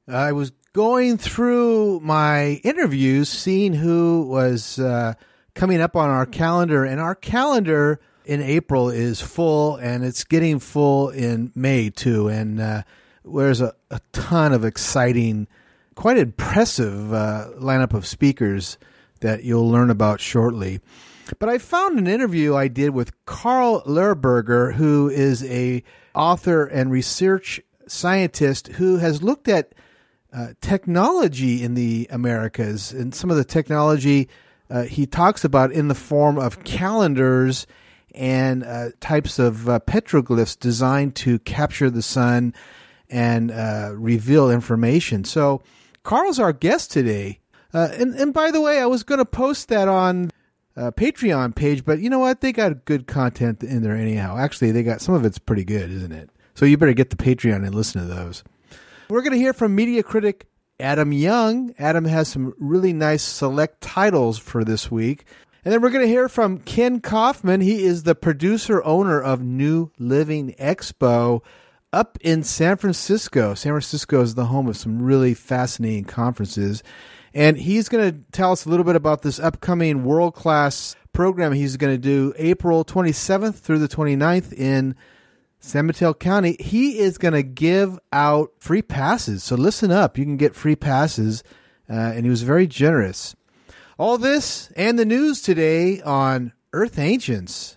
I was going through my interviews, seeing who was coming up on our calendar, and our calendar in April is full, and it's getting full in May too. And there's a ton of exciting, quite impressive lineup of speakers that you'll learn about shortly. But I found an interview I did with Carl Lehrberger, who is a author and research scientist who has looked at technology in the Americas, and some of the technology he talks about in the form of calendars and types of petroglyphs designed to capture the sun and reveal information. So Carl's our guest today. And by the way, I was going to post that on Patreon page, but you know what? They got good content in there anyhow. Actually, they got some of it's pretty good, isn't it? So you better get the Patreon and listen to those. We're going to hear from media critic Adam Young. Adam has some really nice select titles for this week. And then we're going to hear from Ken Kaufman. He is the producer-owner of New Living Expo up in San Francisco. San Francisco is the home of some really fascinating conferences. And he's going to tell us a little bit about this upcoming world-class program he's going to do April 27th through the 29th in San Mateo County. He is going to give out free passes. So listen up. You can get free passes. And he was very generous. All this and the news today on Earth Ancients.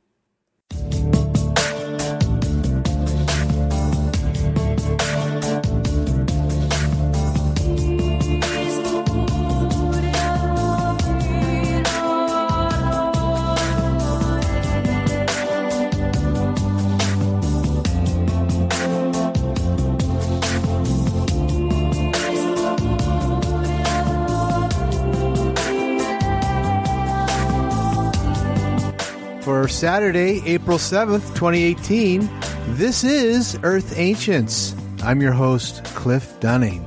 For Saturday, April 7th, 2018, this is Earth Ancients. I'm your host, Cliff Dunning.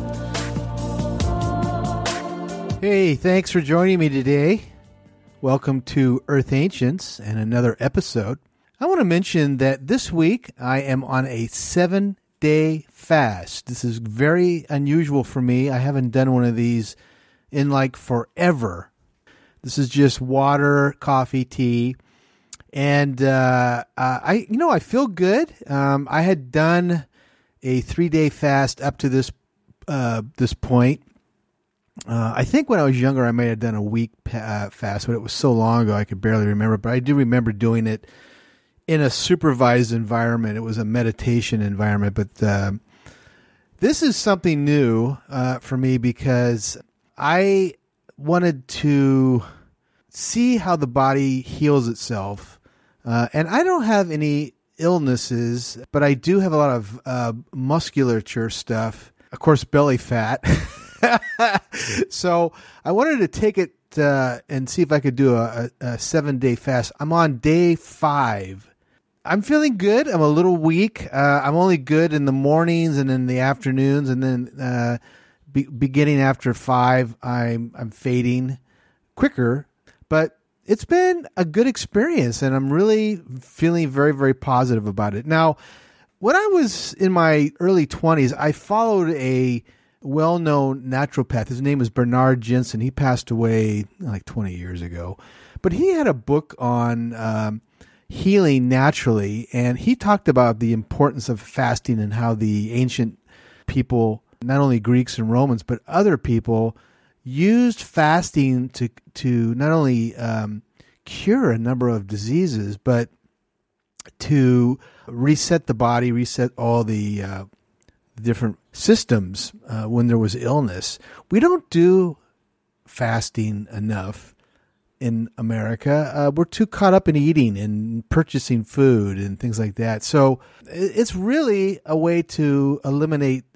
Hey, thanks for joining me today. Welcome to Earth Ancients and another episode. I want to mention that this week I am on a 7-day fast. This is very unusual for me. I haven't done one of these in like forever. This is just water, coffee, tea. And I feel good. I had done a 3-day fast up to this point. I think when I was younger, I may have done a week fast, but it was so long ago I could barely remember. But I do remember doing it in a supervised environment. It was a meditation environment. But this is something new for me because I wanted to see how the body heals itself. And I don't have any illnesses, but I do have a lot of musculature stuff. Of course, belly fat. So I wanted to take it and see if I could do a 7-day fast. I'm on day 5. I'm feeling good. I'm a little weak. I'm only good in the mornings and in the afternoons, and then beginning after 5, I'm fading quicker. But it's been a good experience, and I'm really feeling very, very positive about it. Now, when I was in my early 20s, I followed a well-known naturopath. His name is Bernard Jensen. He passed away like 20 years ago. But he had a book on healing naturally, and he talked about the importance of fasting and how the ancient people, not only Greeks and Romans, but other people, used fasting to not only cure a number of diseases, but to reset the body, reset all the different systems when there was illness. We don't do fasting enough in America. We're too caught up in eating and purchasing food and things like that. So it's really a way to eliminate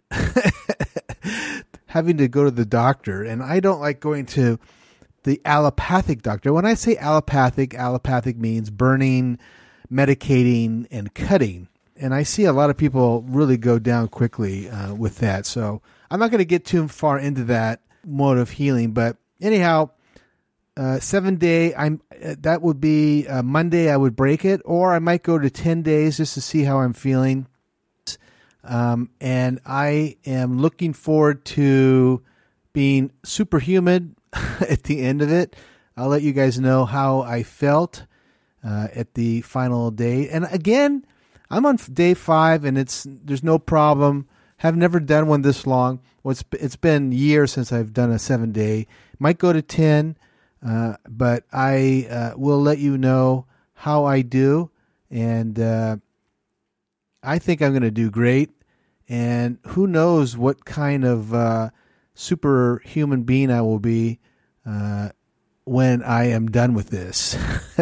having to go to the doctor. And I don't like going to the allopathic doctor. When I say allopathic means burning, medicating, and cutting. And I see a lot of people really go down quickly with that. So I'm not going to get too far into that mode of healing. But anyhow, 7-day, that would be Monday I would break it. Or I might go to 10 days just to see how I'm feeling. and I am looking forward to being superhuman at the end of it. I'll let you guys know how I felt at the final day. And again, I'm on day 5, and there's no problem. Have never done one this long. Well, it's been years since I've done a 7-day. Might go to 10, but I will let you know how I do. And I think I'm going to do great. And who knows what kind of superhuman being I will be when I am done with this.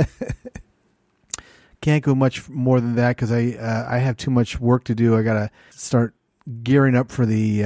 Can't go much more than that because I have too much work to do. I got to start gearing up for the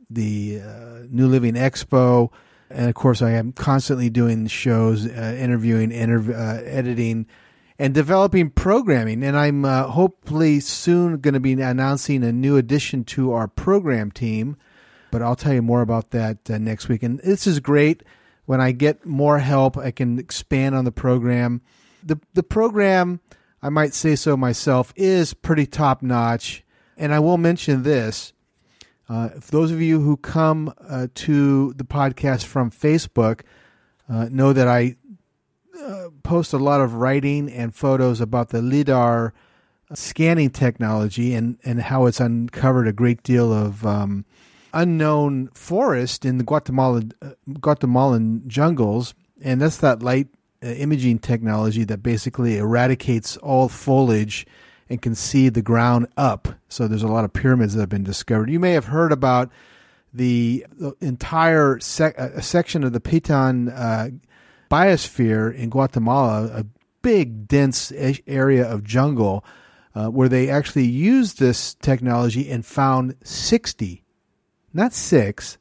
New Living Expo, and of course I am constantly doing shows, interviewing, editing, and developing programming. And I'm hopefully soon going to be announcing a new addition to our program team, but I'll tell you more about that next week. And this is great. When I get more help, I can expand on the program. The program, I might say so myself, is pretty top-notch. And I will mention this. For those of you who come to the podcast from Facebook, know that I post a lot of writing and photos about the LIDAR scanning technology and how it's uncovered a great deal of unknown forest in the Guatemalan jungles. And that's that light imaging technology that basically eradicates all foliage and can see the ground up. So there's a lot of pyramids that have been discovered. You may have heard about the entire section of the Piton biosphere in Guatemala, a big, dense area of jungle where they actually used this technology and found 60, not 6,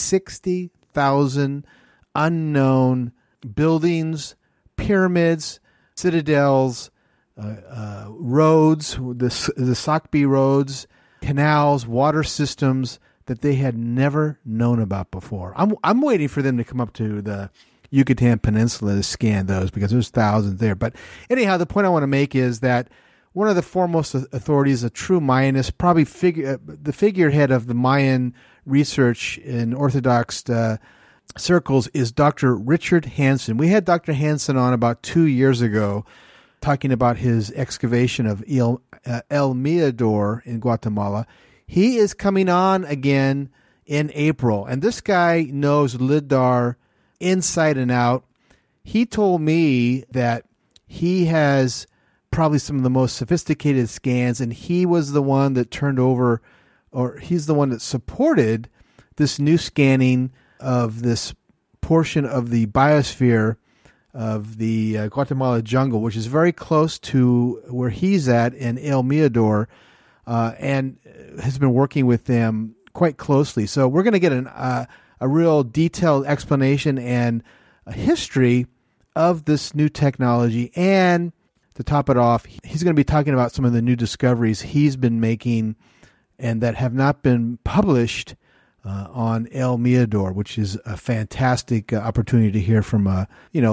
60,000 unknown buildings, pyramids, citadels, roads, the Sakbi roads, canals, water systems that they had never known about before. I'm waiting for them to come up to the Yucatan Peninsula to scan those because there's thousands there. But anyhow, the point I want to make is that one of the foremost authorities, a true Mayanist, probably the figurehead of the Mayan research in Orthodox circles is Dr. Richard Hansen. We had Dr. Hansen on about 2 years ago talking about his excavation of El Mirador in Guatemala. He is coming on again in April, and this guy knows LIDAR inside and out. He told me that he has probably some of the most sophisticated scans, and he was the one that turned over, or he's the one that supported this new scanning of this portion of the biosphere of the Guatemala jungle, which is very close to where he's at in El Mirador, and has been working with them quite closely. So we're going to get a real detailed explanation and a history of this new technology. And to top it off, he's going to be talking about some of the new discoveries he's been making and that have not been published on El Mirador, which is a fantastic opportunity to hear from a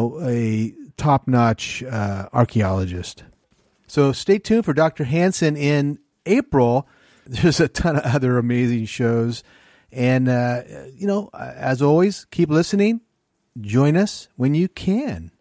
top-notch archaeologist. So stay tuned for Dr. Hansen in April. There's a ton of other amazing shows. And, as always, keep listening. Join us when you can.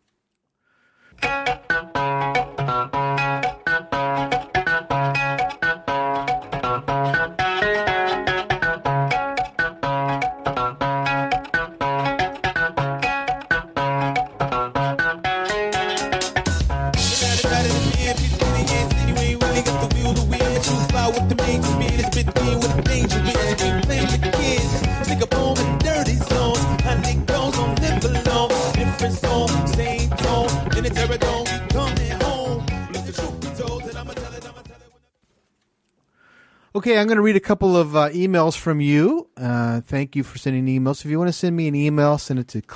Okay, I'm going to read a couple of emails from you. Thank you for sending emails. If you want to send me an email, send it to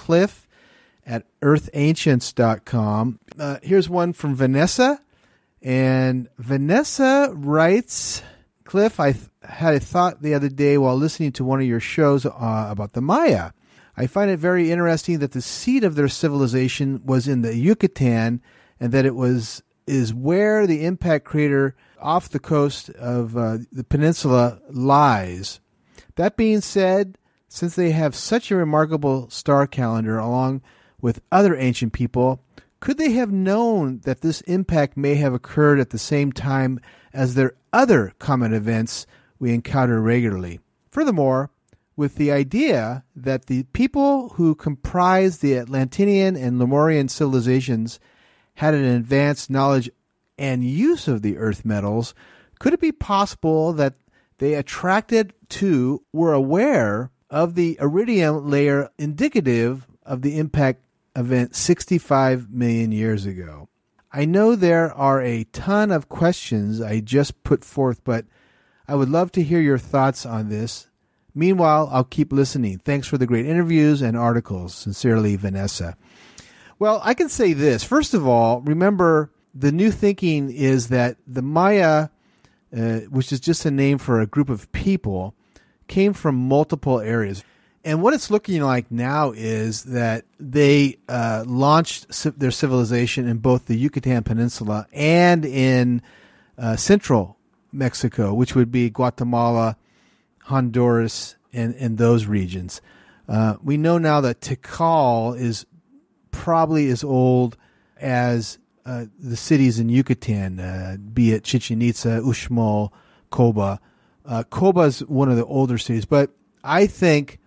cliff@earthancients.com. Here's one from Vanessa. And Vanessa writes, Cliff, I had a thought the other day while listening to one of your shows about the Maya. I find it very interesting that the seat of their civilization was in the Yucatan and that it was is where the impact crater off the coast of the peninsula lies. That being said, since they have such a remarkable star calendar along with other ancient people, could they have known that this impact may have occurred at the same time as their other comet events we encounter regularly? Furthermore, with the idea that the people who comprised the Atlantean and Lemurian civilizations had an advanced knowledge and use of the earth metals, could it be possible that they attracted to, were aware of the iridium layer indicative of the impact event 65 million years ago? I know there are a ton of questions I just put forth, but I would love to hear your thoughts on this. Meanwhile, I'll keep listening. Thanks for the great interviews and articles. Sincerely, Vanessa. Well, I can say this. First of all, remember, the new thinking is that the Maya, which is just a name for a group of people, came from multiple areas. And what it's looking like now is that they launched their civilization in both the Yucatan Peninsula and in central Mexico, which would be Guatemala, Honduras, and those regions. We know now that Tikal is probably as old as the cities in Yucatan, be it Chichen Itza, Uxmal, Coba. Coba is one of the older cities, but I think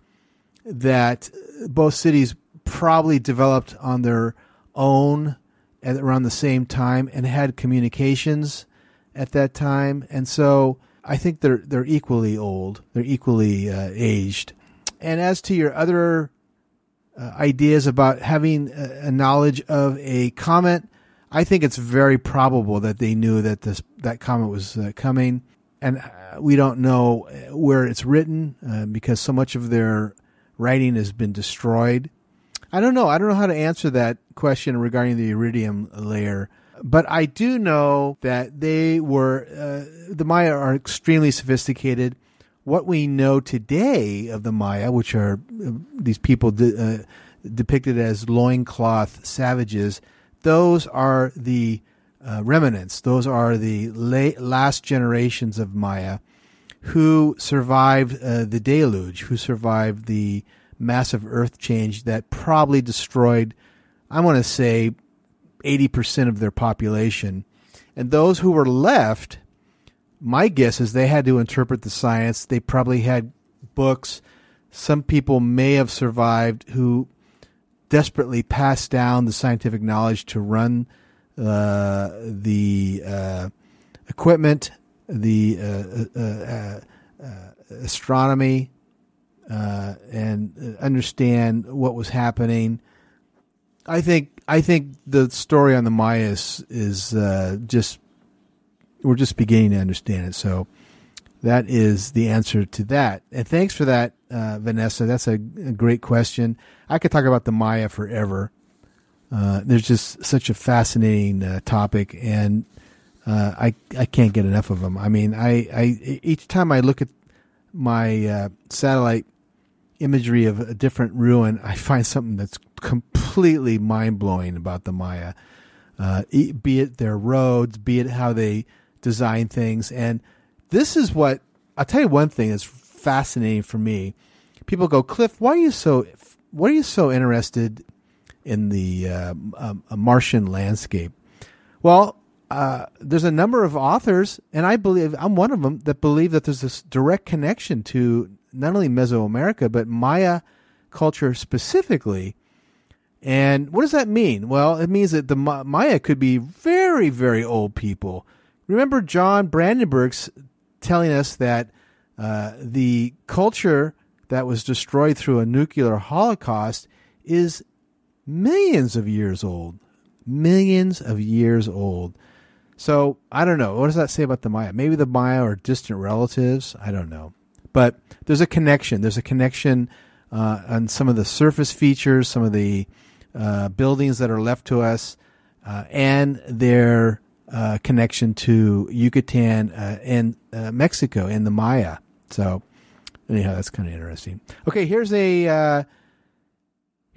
that both cities probably developed on their own at around the same time and had communications at that time. And so I think they're equally old. They're equally aged. And as to your other ideas about having a knowledge of a comet, I think it's very probable that they knew that that comet was coming. And we don't know where it's written because so much of their writing has been destroyed. I don't know. I don't know how to answer that question regarding the iridium layer. But I do know that the Maya are extremely sophisticated. What we know today of the Maya, which are these people depicted as loincloth savages, those are the remnants. Those are the last generations of Maya who survived the deluge, who survived the massive earth change that probably destroyed, I want to say, 80% of their population. And those who were left, my guess is they had to interpret the science. They probably had books. Some people may have survived who desperately passed down the scientific knowledge to run the equipment, the astronomy, and understand what was happening. I think the story on the Mayas is just, we're just beginning to understand it. So that is the answer to that. And thanks for that, Vanessa. That's a great question. I could talk about the Maya forever. There's just such a fascinating topic, and I can't get enough of them. I mean, I each time I look at my satellite imagery of a different ruin, I find something that's completely mind-blowing about the Maya, be it their roads, be it how they design things. And this is what, I'll tell you one thing that's fascinating for me. People go, Cliff, what are you so interested in the Martian landscape? Well, there's a number of authors, and I believe I'm one of them, that believe that there's this direct connection to not only Mesoamerica, but Maya culture specifically. And what does that mean? Well, it means that the Maya could be very, very old people. Remember John Brandenburg's telling us that the culture that was destroyed through a nuclear holocaust is millions of years old. Millions of years old. So, I don't know. What does that say about the Maya? Maybe the Maya are distant relatives. I don't know. But there's a connection. There's a connection on some of the surface features, some of the buildings that are left to us, and their connection to Yucatan and Mexico and the Maya. So, anyhow, that's kind of interesting. Okay, here's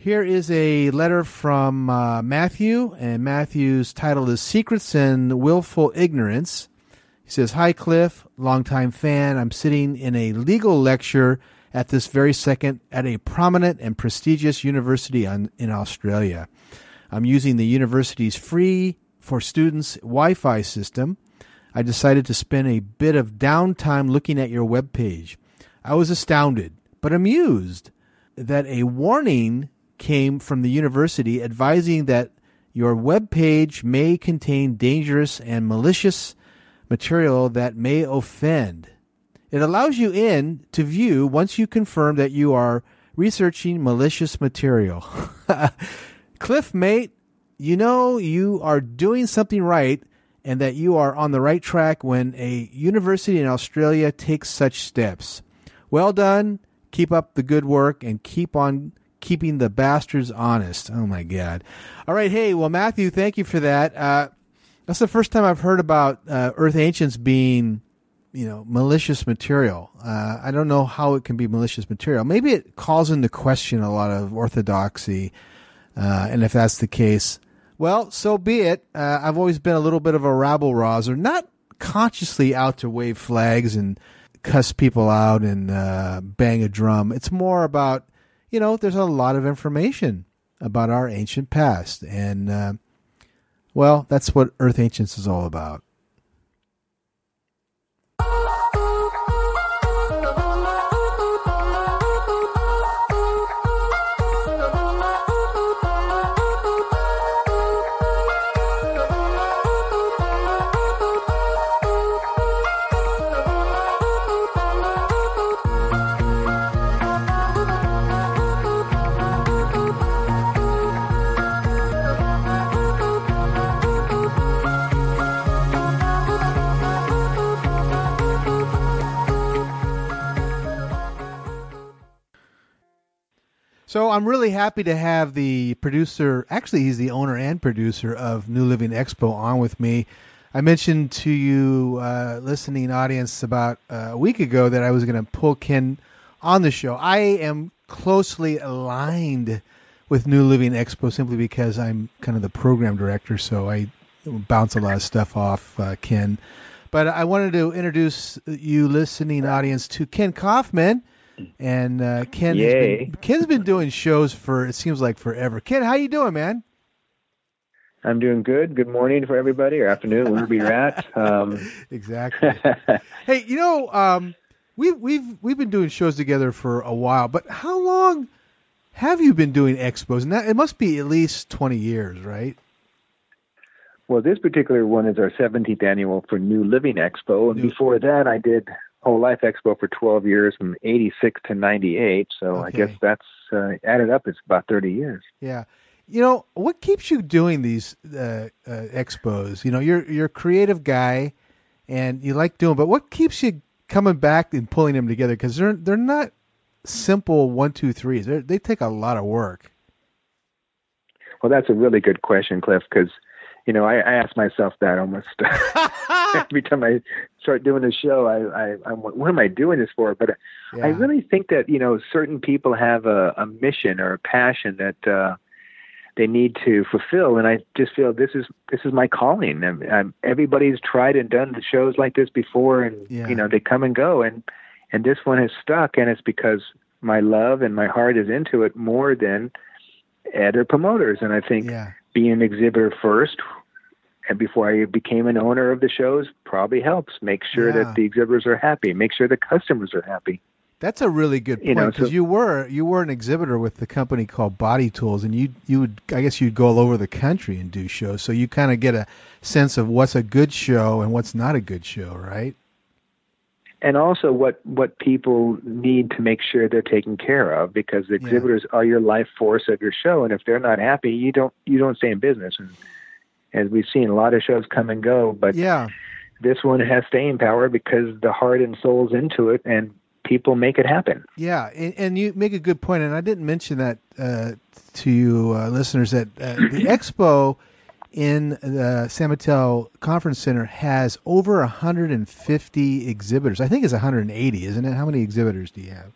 Here is a letter from Matthew, and Matthew's title is Secrets and Willful Ignorance. He says, "Hi, Cliff, longtime fan. I'm sitting in a legal lecture at this very second at a prominent and prestigious university in Australia. I'm using the university's free for students Wi-Fi system. I decided to spend a bit of downtime looking at your webpage. I was astounded, but amused that a warning came from the university advising that your webpage may contain dangerous and malicious material that may offend. It allows you in to view once you confirm that you are researching malicious material." Cliff, mate, you know you are doing something right and that you are on the right track when a university in Australia takes such steps. Well done. Keep up the good work and keep on keeping the bastards honest. Oh, my God. All right. Hey, well, Matthew, thank you for that. That's the first time I've heard about Earth Ancients being, malicious material. I don't know how it can be malicious material. Maybe it calls into question a lot of orthodoxy. And if that's the case, well, so be it. I've always been a little bit of a rabble-rouser, not consciously out to wave flags and cuss people out and bang a drum. It's more about, there's a lot of information about our ancient past. And, well, that's what Earth Ancients is all about. So I'm really happy to have the producer, actually he's the owner and producer of New Living Expo on with me. I mentioned to you, listening audience, about a week ago that I was going to pull Ken on the show. I am closely aligned with New Living Expo simply because I'm kind of the program director, so I bounce a lot of stuff off Ken. But I wanted to introduce you listening audience to Ken Kaufman. And Ken's been doing shows for, it seems like, forever. Ken, how you doing, man? I'm doing good. Good morning for everybody, or afternoon, wherever you're at. Exactly. Hey, we've been doing shows together for a while, but how long have you been doing expos? And it must be at least 20 years, right? Well, this particular one is our 17th annual for New Living Expo, and before that, I did Whole Life Expo for 12 years, from 86 to 98. So okay. I guess that's added up. It's about 30 years. Yeah. What keeps you doing these expos? You're a creative guy, and you like doing. But what keeps you coming back and pulling them together? Because they're not simple 1, 2, 3s. They take a lot of work. Well, that's a really good question, Cliff. Because I ask myself that almost every time I start doing a show. I'm what am I doing this for? But yeah. I really think that certain people have a mission or a passion that they need to fulfill, and I just feel this is my calling. Everybody's tried and done shows like this before, and they come and go, and this one has stuck, and it's because my love and my heart is into it more than other promoters, and I think. Yeah. Being an exhibitor first, and before I became an owner of the shows, probably helps. Make sure that the exhibitors are happy. Make sure the customers are happy. That's a really good point, because you were an exhibitor with the company called Body Tools, and you'd go all over the country and do shows. So you kind of get a sense of what's a good show and what's not a good show, right? And also what people need to make sure they're taken care of, because the exhibitors are your life force of your show, and if they're not happy, you don't stay in business. And as we've seen, a lot of shows come and go, but this one has staying power because the heart and soul's into it, and people make it happen. Yeah, and you make a good point, and I didn't mention that to you listeners, that the expo in the San Mateo Conference Center has over 150 exhibitors. I think it's 180, isn't it? How many exhibitors do you have?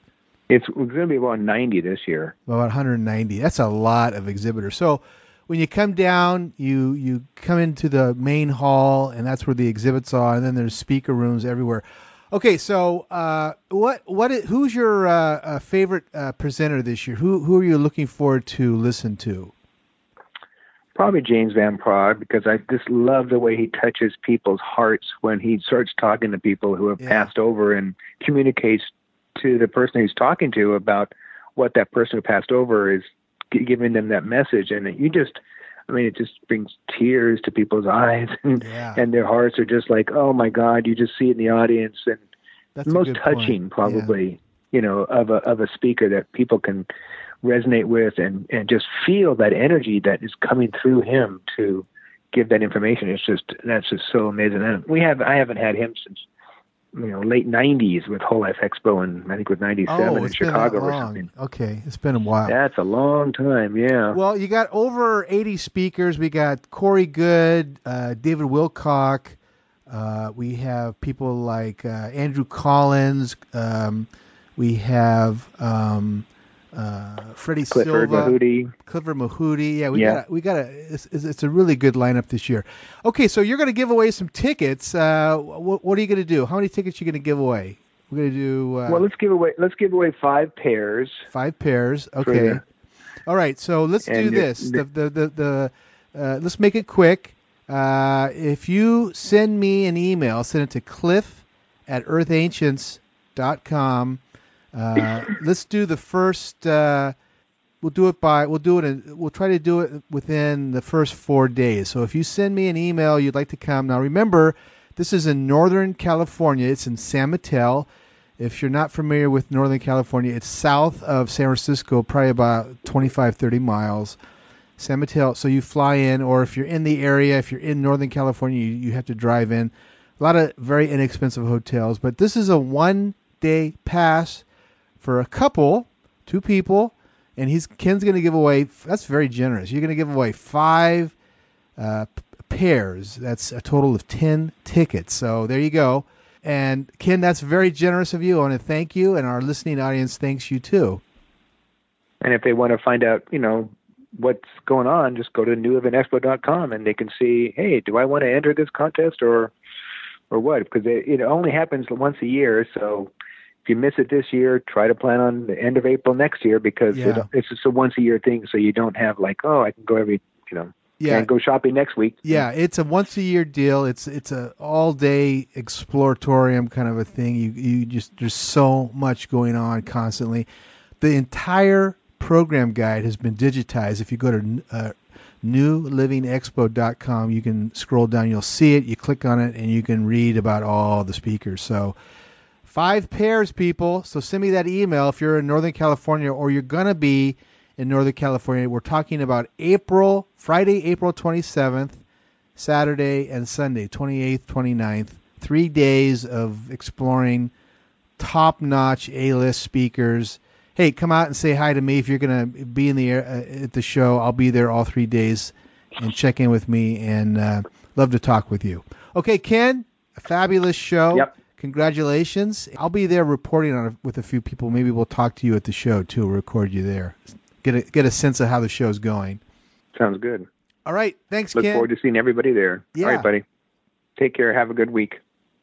It's going to be about 90 this year. About 190. That's a lot of exhibitors. So when you come down, you come into the main hall, and that's where the exhibits are, and then there's speaker rooms everywhere. Okay, so who's your favorite presenter this year? Who are you looking forward to listen to? Probably James Van Praagh, because I just love the way he touches people's hearts when he starts talking to people who have passed over and communicates to the person he's talking to about what that person who passed over is giving them that message. And it just brings tears to people's eyes, and their hearts are just like, oh my God, you just see it in the audience. And that's the most touching, probably, of a speaker that people can resonate with and just feel that energy that is coming through him to give that information. That's just so amazing. And I haven't had him since late 90s with Whole Life Expo, and I think with 97 in Chicago or something. Okay, it's been a while. That's a long time, yeah. Well, you got over 80 speakers. We got Corey Good, David Wilcock. We have people like Andrew Collins. We have Freddie Clifford Silva, Mahooty. Clifford Mahooty. Yeah, we got it's a really good lineup this year. Okay, so you're going to give away some tickets. What are you going to do? How many tickets are you going to give away? We're going to do. Well, let's give away 5 pairs. 5 pairs. Okay. All right. So let's do this. Let's make it quick. If you send me an email, send it to cliff@earthancients.com. Let's do the first. We'll try to do it within the first 4 days. So if you send me an email, you'd like to come. Now remember, this is in Northern California. It's in San Mateo. If you're not familiar with Northern California, it's south of San Francisco, probably about 25, 30 miles. San Mateo. So you fly in, or if you're in the area, if you're in Northern California, you have to drive in. A lot of very inexpensive hotels. But this is a 1-day pass for a couple, 2 people, and Ken's going to give away. That's very generous. You're going to give away 5 pairs. That's a total of 10 tickets. So there you go. And Ken, that's very generous of you. I want to thank you, and our listening audience thanks you too. And if they want to find out, what's going on, just go to neweventexpo.com and they can see, hey, do I want to enter this contest or what? Because it only happens once a year, so if you miss it this year, try to plan on the end of April next year, because it's just a once-a-year thing, so you don't have I can go every, and go shopping next week. Yeah, it's a once-a-year deal. It's a all-day exploratorium kind of a thing. You just there's so much going on constantly. The entire program guide has been digitized. If you go to newlivingexpo.com, you can scroll down. You'll see it. You click on it, and you can read about all the speakers. So 5 pairs, people. So send me that email if you're in Northern California, or you're going to be in Northern California. We're talking about Friday, April 27th, Saturday, and Sunday, 28th, 29th. 3 days of exploring top-notch A-list speakers. Hey, come out and say hi to me if you're going to be in the at the show. I'll be there all 3 days, and check in with me, and love to talk with you. Okay, Ken, a fabulous show. Yep. Congratulations. I'll be there reporting on it with a few people. Maybe we'll talk to you at the show, too. We'll record you there. Get a sense of how the show's going. Sounds good. All right. Thanks, Ken. Look forward to seeing everybody there. Yeah. All right, buddy. Take care. Have a good week.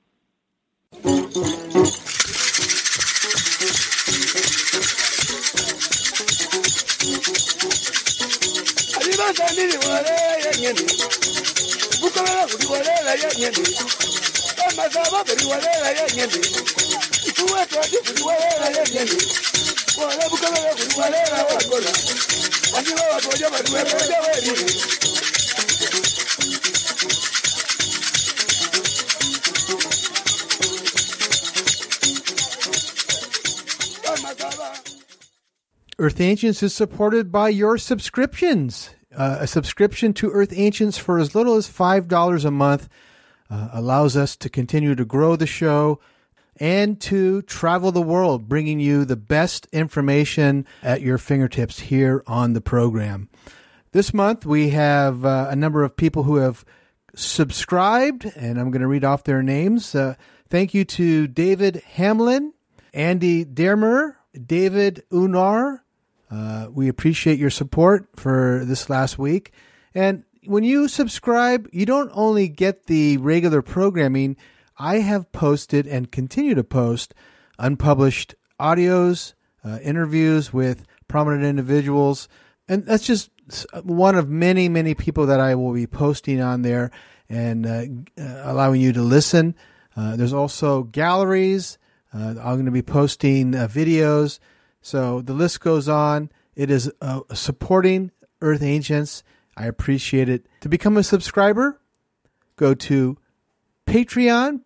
Earth Ancients is supported by your subscriptions. A subscription to Earth Ancients for as little as $5 a month allows us to continue to grow the show and to travel the world, bringing you the best information at your fingertips here on the program. This month, we have a number of people who have subscribed, and I'm going to read off their names. Thank you to David Hamlin, Andy Dermer, David Unar. We appreciate your support for this last week. And when you subscribe, you don't only get the regular programming. I have posted and continue to post unpublished audios, interviews with prominent individuals. And that's just one of many, many people that I will be posting on there and allowing you to listen. There's also galleries. I'm going to be posting videos. So the list goes on. It is supporting Earth Ancients. I appreciate it. To become a subscriber, go to Patreon,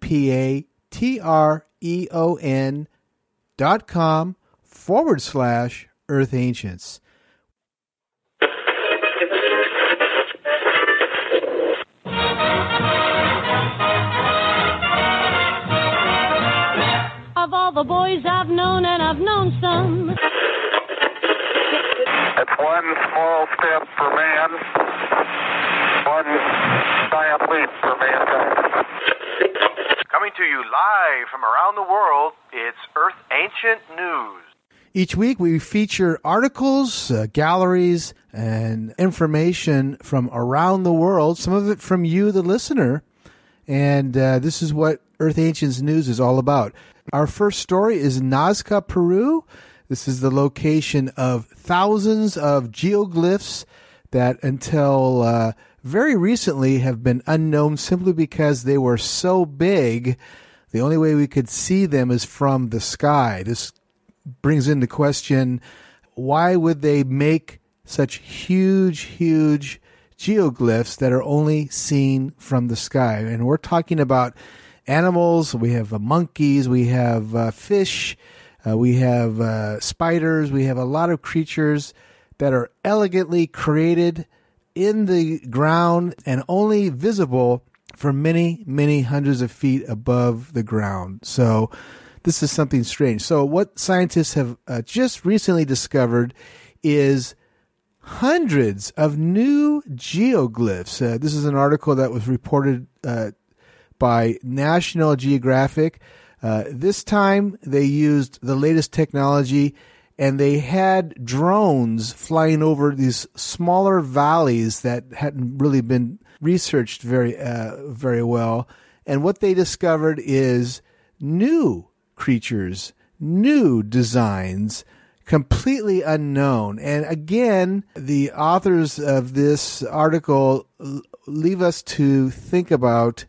patreon.com/Earth Ancients. Of all the boys I've known, and I've known some. It's one small step for man, one giant leap for mankind. Coming to you live from around the world, it's Earth Ancient News. Each week we feature articles, galleries, and information from around the world, some of it from you, the listener. And this is what Earth Ancients News is all about. Our first story is Nazca, Peru. This is the location of thousands of geoglyphs that until very recently have been unknown simply because they were so big. The only way we could see them is from the sky. This brings into question, why would they make such huge geoglyphs that are only seen from the sky? And we're talking about animals. We have monkeys, we have fish, we have spiders, we have a lot of creatures that are elegantly created in the ground and only visible from many hundreds of feet above the ground. So this is something strange. So what scientists have just recently discovered is hundreds of new geoglyphs. This is an article that was reported by National Geographic. This time they used the latest technology, and they had drones flying over these smaller valleys that hadn't really been researched very well. And what they discovered is new creatures, new designs, completely unknown. And again, the authors of this article leave us to think about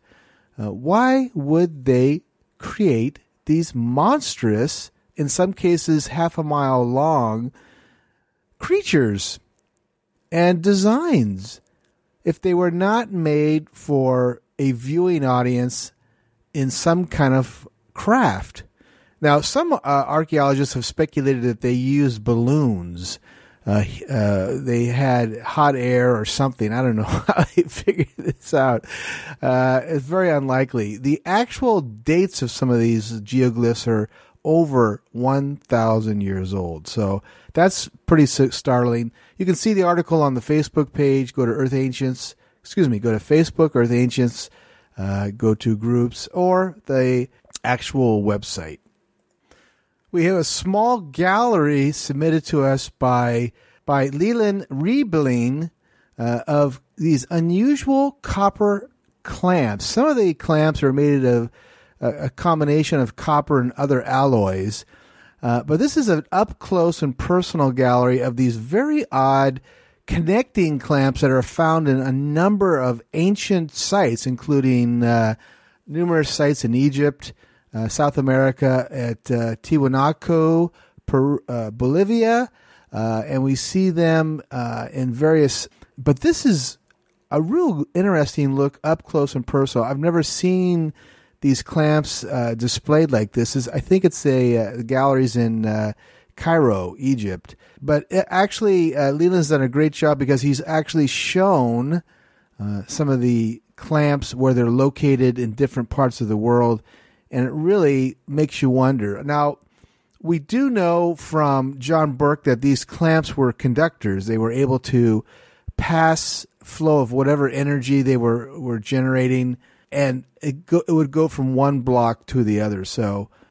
why would they create these monstrous, in some cases half a mile long, creatures and designs if they were not made for a viewing audience in some kind of craft. Now, some archaeologists have speculated that they used balloons. They had hot air or something. I don't know how they figured this out. It's very unlikely. The actual dates of some of these geoglyphs are over 1,000 years old. So that's pretty startling. You can see the article on the Facebook page. Go to Earth Ancients. Go to Facebook, Earth Ancients. Go to groups or the actual website. We have a small gallery submitted to us by Leland Riebling of these unusual copper clamps. Some of the clamps are made of a combination of copper and other alloys. But this is an up-close and personal gallery of these very odd connecting clamps that are found in a number of ancient sites, including numerous sites in Egypt, South America, at Tiwanaku, Bolivia, and we see them in various. But this is a real interesting look up close and personal. I've never seen these clamps displayed like this. I think it's the galleries in Cairo, Egypt. But actually, Leland's done a great job because he's actually shown some of the clamps where they're located in different parts of the world. And it really makes you wonder. Now, we do know from John Burke that these clamps were conductors. They were able to pass flow of whatever energy they were generating, and it would go from one block to the other. So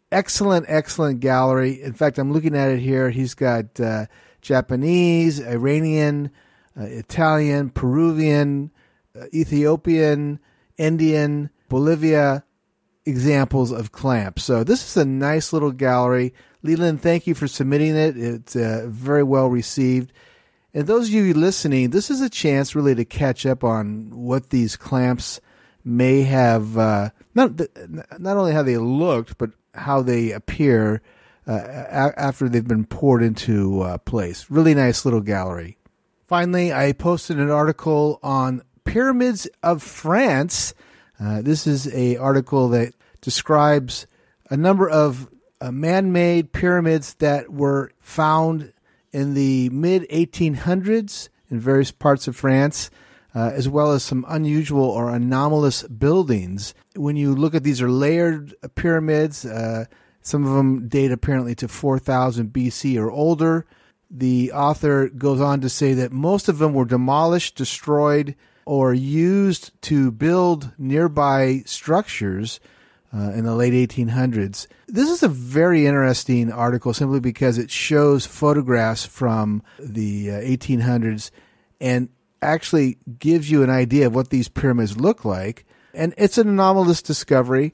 excellent gallery. In fact, I'm looking at it here. He's got Japanese, Iranian, Italian, Peruvian, Ethiopian, Indian, Bolivia examples of clamps. So this is a nice little gallery. Leland, thank you for submitting it. It's very well received. And those of you listening, this is a chance really to catch up on what these clamps may have, not only how they looked, but how they appear after they've been poured into place. Really nice little gallery. Finally, I posted an article on Pyramids of France. This is an article that describes a number of man-made pyramids that were found in the mid-1800s in various parts of France, as well as some unusual or anomalous buildings. When you look at these are layered pyramids, some of them date apparently to 4000 BC or older. The author goes on to say that most of them were demolished, destroyed, or used to build nearby structures in the late 1800s. This is a very interesting article simply because it shows photographs from the 1800s and actually gives you an idea of what these pyramids look like. And it's an anomalous discovery.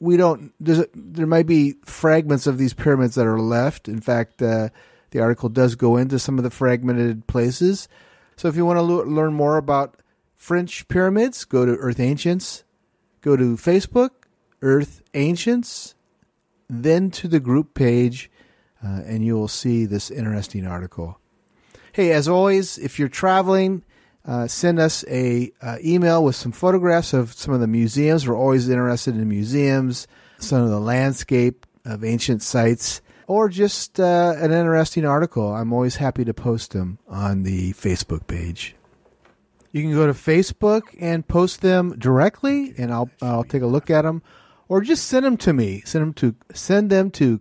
There might be fragments of these pyramids that are left. In fact, the article does go into some of the fragmented places. So if you want to learn more about French pyramids, go to Earth Ancients, go to Facebook, Earth Ancients, then to the group page, and you will see this interesting article. Hey, as always, if you're traveling, send us a email with some photographs of some of the museums. We're always interested in museums, some of the landscape of ancient sites, or just an interesting article. I'm always happy to post them on the Facebook page. You can go to Facebook and post them directly, and I'll take a look at them, or just send them to me. Send them to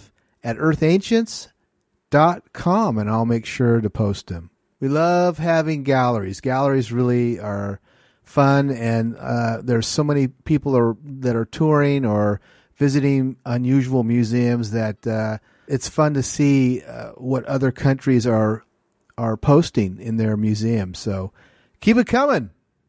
cliff@earthancients.com, and I'll make sure to post them. We love having galleries. Galleries really are fun, and there's so many people that are touring or visiting unusual museums that it's fun to see what other countries are posting in their museums. So keep it coming.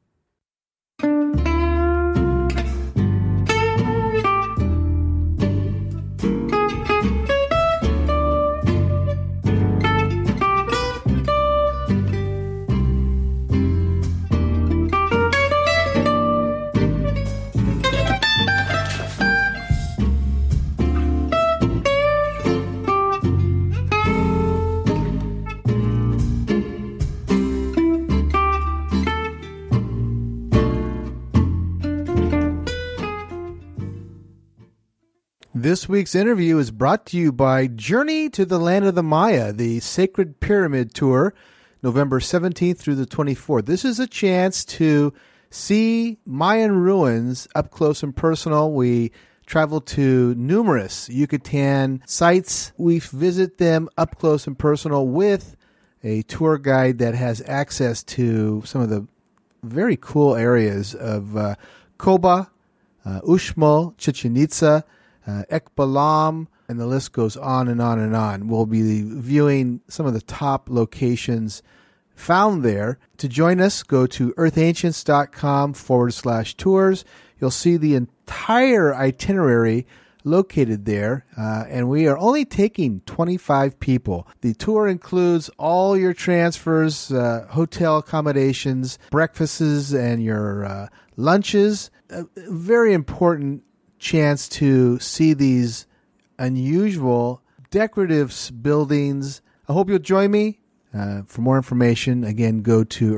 This week's interview is brought to you by Journey to the Land of the Maya, the Sacred Pyramid Tour, November 17th through the 24th. This is a chance to see Mayan ruins up close and personal. We travel to numerous Yucatan sites. We visit them up close and personal with a tour guide that has access to some of the very cool areas of Coba, Uxmal, Chichen Itza, Ekbalam, and the list goes on and on and on. We'll be viewing some of the top locations found there. To join us, go to earthancients.com/tours. You'll see the entire itinerary located there, and we are only taking 25 people. The tour includes all your transfers, hotel accommodations, breakfasts, and your lunches. A very important chance to see these unusual decorative buildings. I hope you'll join me. For more information, again, go to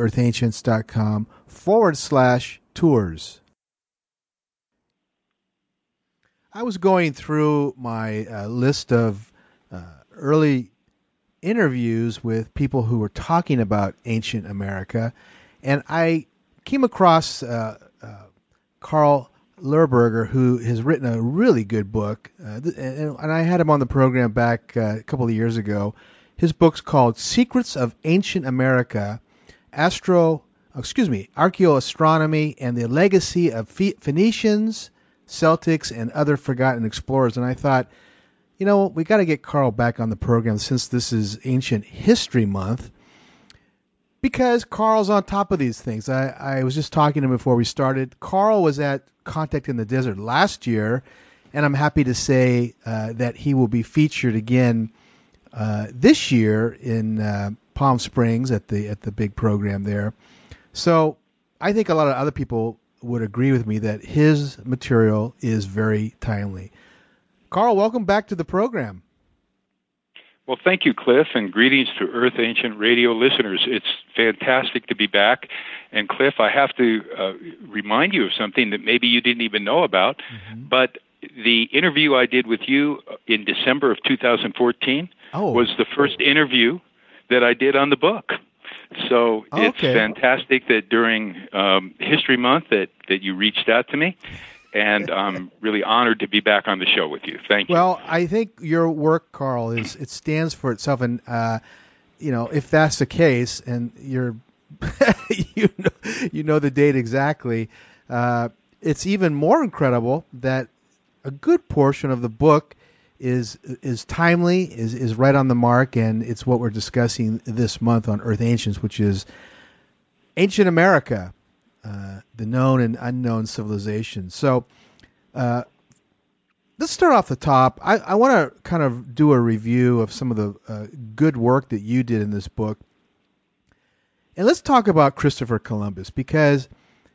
earthancients.com/tours. I was going through my list of early interviews with people who were talking about ancient America, and I came across Carl Lerberger, who has written a really good book, and I had him on the program back a couple of years ago. His book's called Secrets of Ancient America, Archaeoastronomy and the Legacy of Phoenicians, Celtics, and other forgotten explorers. And I thought, we got to get Carl back on the program since this is Ancient History Month, because Carl's on top of these things. I was just talking to him before we started. Carl was at Contact in the Desert last year, and I'm happy to say that he will be featured again this year in Palm Springs at the big program there. So I think a lot of other people would agree with me that his material is very timely. Carl, welcome back to the program. Well, thank you, Cliff, and greetings to Earth Ancient Radio listeners. It's fantastic to be back. And, Cliff, I have to remind you of something that maybe you didn't even know about, but the interview I did with you in December of 2014 was the first interview that I did on the book. So it's fantastic that during History Month that you reached out to me. And I'm really honored to be back on the show with you. Thank you. Well, I think your work, Carl, it stands for itself. And, if that's the case, and you're, you know the date exactly, it's even more incredible that a good portion of the book is timely, is right on the mark, and it's what we're discussing this month on Earth Ancients, which is Ancient America. The known and unknown civilizations. So let's start off the top. I want to kind of do a review of some of the good work that you did in this book. And let's talk about Christopher Columbus, because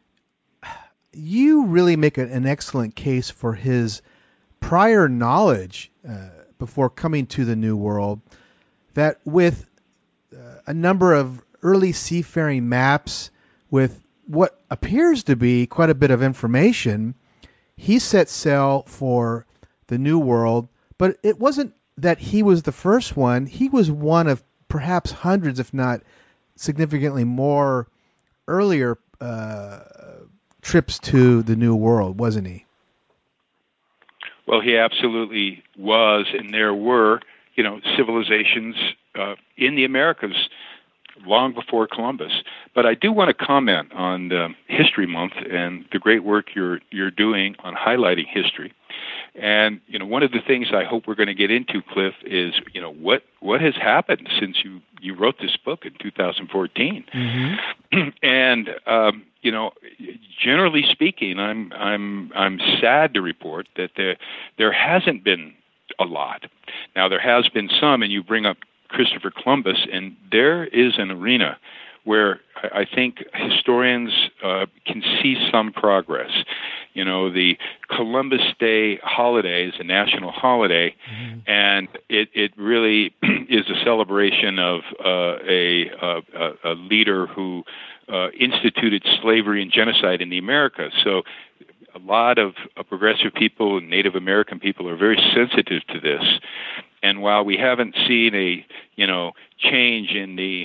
you really make an excellent case for his prior knowledge before coming to the New World, that with a number of early seafaring maps with what appears to be quite a bit of information, he set sail for the New World. But it wasn't that he was the first one. He was one of perhaps hundreds, if not significantly more, earlier trips to the New World, wasn't he? Well, he absolutely was, and there were, civilizations in the Americas long before Columbus. But I do want to comment on History Month and the great work you're doing on highlighting history. And, one of the things I hope we're going to get into, Cliff, is, what has happened since you wrote this book in 2014. And, generally speaking, I'm sad to report that there hasn't been a lot. Now, there has been some, and you bring up Christopher Columbus, and there is an arena where I think historians can see some progress. The Columbus Day holiday is a national holiday, and it really is a celebration of a leader who instituted slavery and genocide in the Americas. So a lot of progressive people and Native American people are very sensitive to this. And while we haven't seen a change in the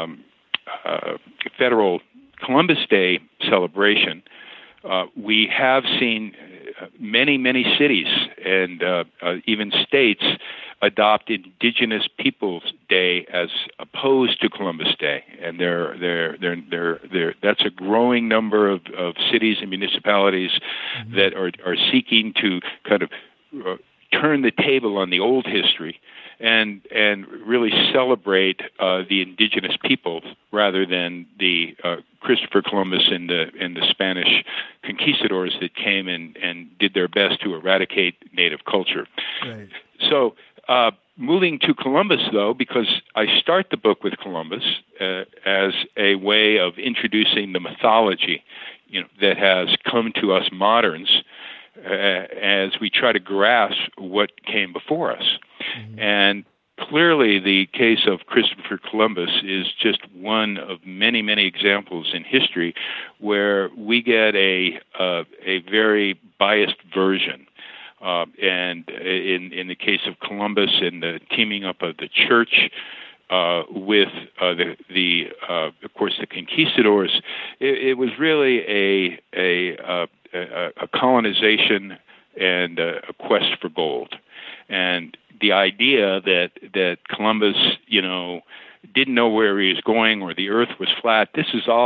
federal Columbus Day celebration, we have seen many cities and even states adopt Indigenous Peoples Day as opposed to Columbus Day, and that's a growing number of cities and municipalities that are seeking to kind of turn the table on the old history and really celebrate the indigenous peoples rather than the Christopher Columbus and the Spanish conquistadors that came and did their best to eradicate native culture. Right. So moving to Columbus, though, because I start the book with Columbus as a way of introducing the mythology, that has come to us moderns as we try to grasp what came before us. And clearly the case of Christopher Columbus is just one of many examples in history where we get a very biased version. And in the case of Columbus and the teaming up of the church with of course the conquistadors, it was really a colonization and a quest for gold. And the idea that Columbus, didn't know where he was going or the earth was flat, this is all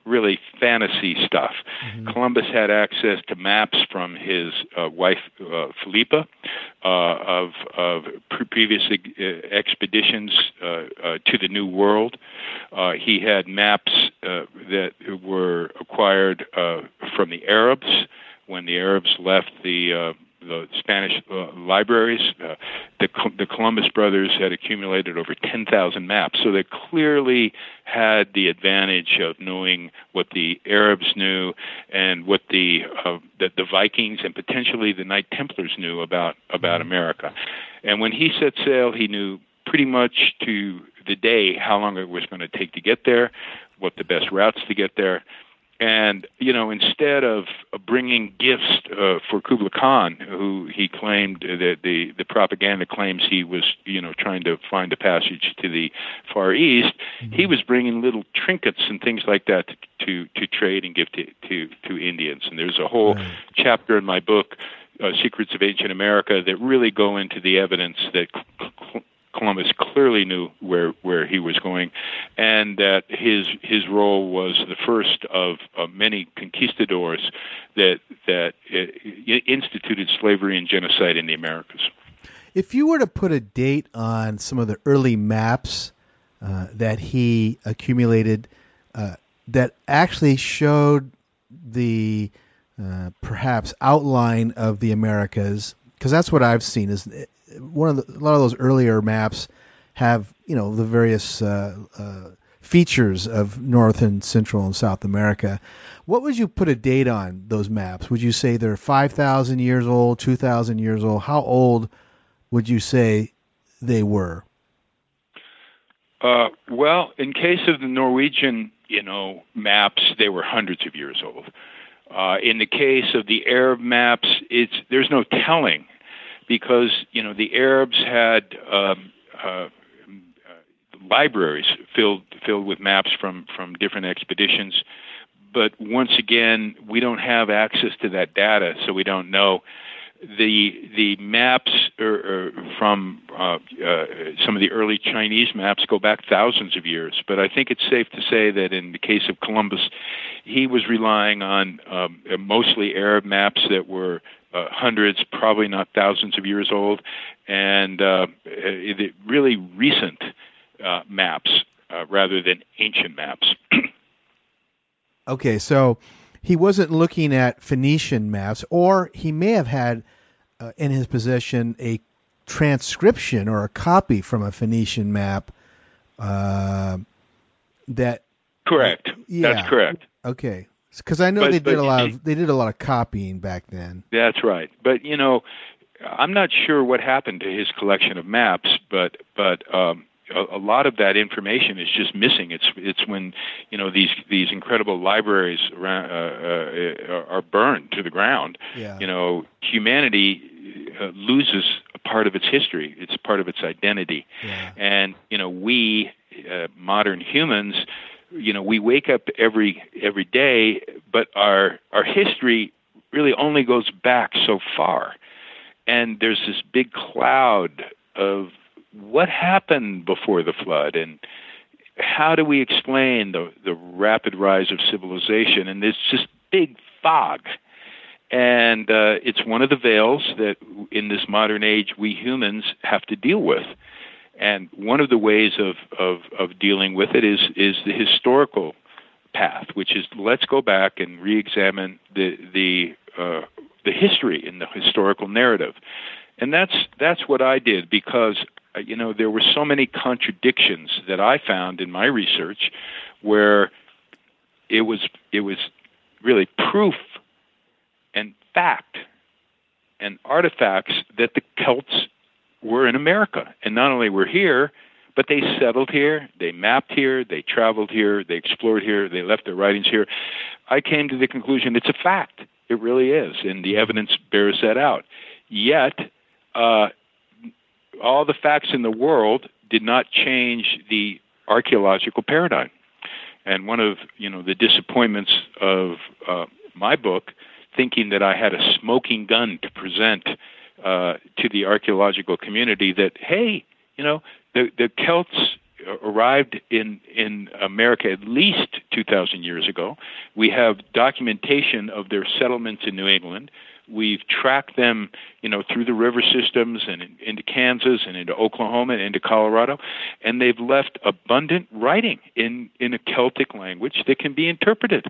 really fantasy stuff. Mm-hmm. Columbus had access to maps from his wife Philippa of previous expeditions to the New World. He had maps that were acquired from the Arabs when the Arabs left the Spanish libraries. The Columbus brothers had accumulated over 10,000 maps, so they clearly had the advantage of knowing what the Arabs knew and what the Vikings and potentially the Knight Templars knew about America. And when he set sail, he knew pretty much to the day how long it was going to take to get there, what the best routes to get there. And, instead of bringing gifts for Kublai Khan, who he claimed that the propaganda claims he was, trying to find a passage to the Far East, mm-hmm. he was bringing little trinkets and things like that to trade and give to Indians. And there's a whole chapter in my book, Secrets of Ancient America, that really go into the evidence that Columbus clearly knew where he was going, and that his role was the first of many conquistadors that instituted slavery and genocide in the Americas. If you were to put a date on some of the early maps that he accumulated that actually showed the perhaps outline of the Americas, because that's what I've seen is a lot of those earlier maps have, the various features of North and Central and South America. What would you put a date on those maps? Would you say they're 5,000 years old, 2,000 years old? How old would you say they were? Well, in case of the Norwegian, maps, they were hundreds of years old. In the case of the Arab maps, there's no telling, because the Arabs had libraries filled with maps from different expeditions, but once again, we don't have access to that data, so we don't know. The maps from some of the early Chinese maps go back thousands of years, but I think it's safe to say that in the case of Columbus, he was relying on mostly Arab maps that were hundreds, probably not thousands of years old, and really recent maps rather than ancient maps. Okay, so he wasn't looking at Phoenician maps, or he may have had in his possession a transcription or a copy from a Phoenician map. That correct. Yeah. That's correct. Okay, because I know they did a lot of copying back then. That's right. But I'm not sure what happened to his collection of maps, but a lot of that information is just missing. It's when these incredible libraries around, are burned to the ground. Yeah. Humanity loses a part of its history. It's part of its identity. Yeah. And we modern humans, we wake up every day, but our history really only goes back so far. And there's this big cloud of what happened before the flood, and how do we explain the rapid rise of civilization? And there's just big fog. And it's one of the veils that in this modern age we humans have to deal with. And one of the ways of dealing with it is the historical path, which is let's go back and re-examine the history in the historical narrative. And that's what I did, because there were so many contradictions that I found in my research, where it was really proof and fact and artifacts that the Celts were in America. And not only were here, but they settled here, they mapped here, they traveled here, they explored here, they left their writings here. I came to the conclusion it's a fact. It really is, and the evidence bears that out. Yet, all the facts in the world did not change the archaeological paradigm. And one of the disappointments of my book, thinking that I had a smoking gun to present to the archaeological community, that hey, the Celts arrived in America at least 2,000 years ago. We have documentation of their settlements in New England. We've tracked them, through the river systems and into Kansas and into Oklahoma and into Colorado, and they've left abundant writing in a Celtic language that can be interpreted.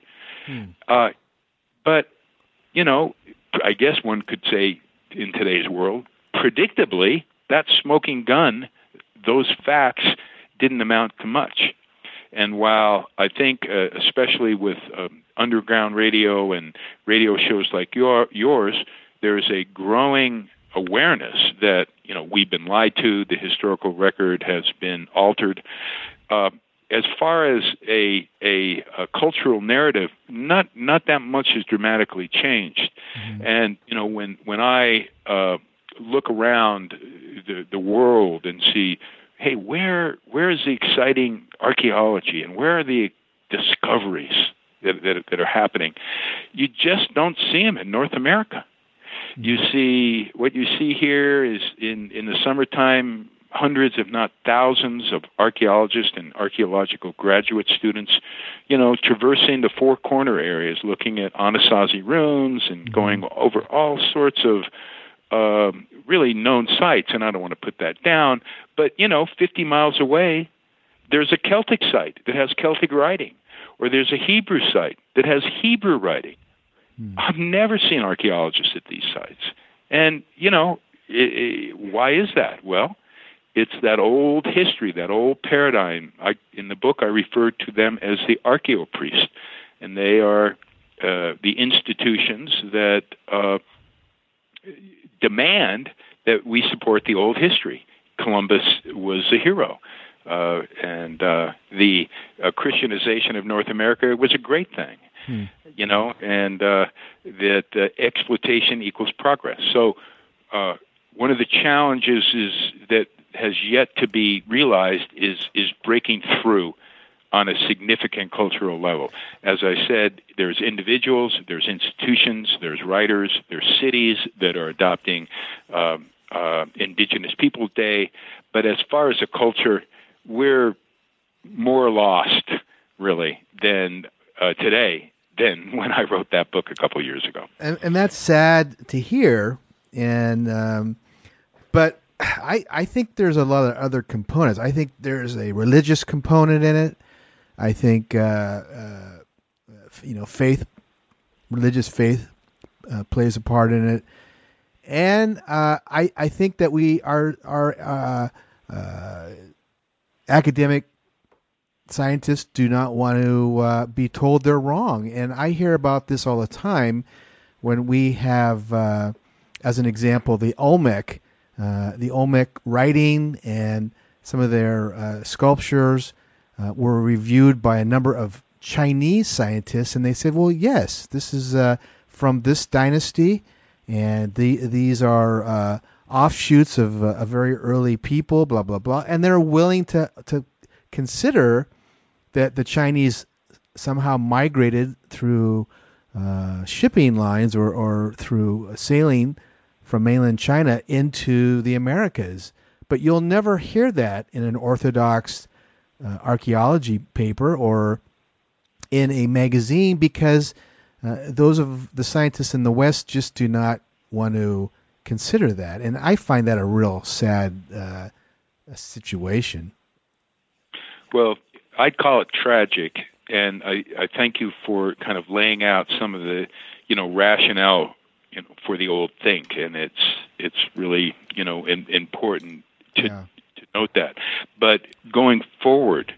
But, I guess one could say in today's world, predictably, that smoking gun, those facts didn't amount to much. And while I think, especially with underground radio and radio shows like yours, there's a growing awareness that, we've been lied to, the historical record has been altered. As far as a cultural narrative, not that much has dramatically changed. And, when I look around the world and see, hey, where is the exciting archaeology and where are the discoveries that are happening? You just don't see them in North America. You see, what you see here is in the summertime, hundreds, if not thousands, of archaeologists and archaeological graduate students, traversing the Four Corner areas, looking at Anasazi ruins and going over all sorts of really known sites, and I don't want to put that down, but, 50 miles away, there's a Celtic site that has Celtic writing, or there's a Hebrew site that has Hebrew writing. I've never seen archaeologists at these sites. And, why is that? Well, it's that old history, that old paradigm. In the book, I refer to them as the archaeopriests, and they are the institutions that demand that we support the old history. Columbus was a hero, and the Christianization of North America was a great thing, and that exploitation equals progress. So one of the challenges that has yet to be realized is breaking through on a significant cultural level. As I said, there's individuals, there's institutions, there's writers, there's cities that are adopting Indigenous Peoples Day. But as far as a culture, we're more lost, really, than today than when I wrote that book a couple of years ago. And that's sad to hear. And but I think there's a lot of other components. I think there's a religious component in it. I think religious faith plays a part in it, and I think that our academic scientists do not want to be told they're wrong, and I hear about this all the time when we have, as an example, the Olmec writing and some of their sculptures were reviewed by a number of Chinese scientists, and they said, well, yes, this is from this dynasty, and these are offshoots of a very early people, blah, blah, blah, and they're willing to consider that the Chinese somehow migrated through shipping lines or through sailing from mainland China into the Americas. But you'll never hear that in an orthodox archaeology paper or in a magazine because those of the scientists in the West just do not want to consider that. And I find that a real sad situation. Well, I'd call it tragic, and I thank you for kind of laying out some of the, rationale, for the old think, and it's really, important to note that. But going forward,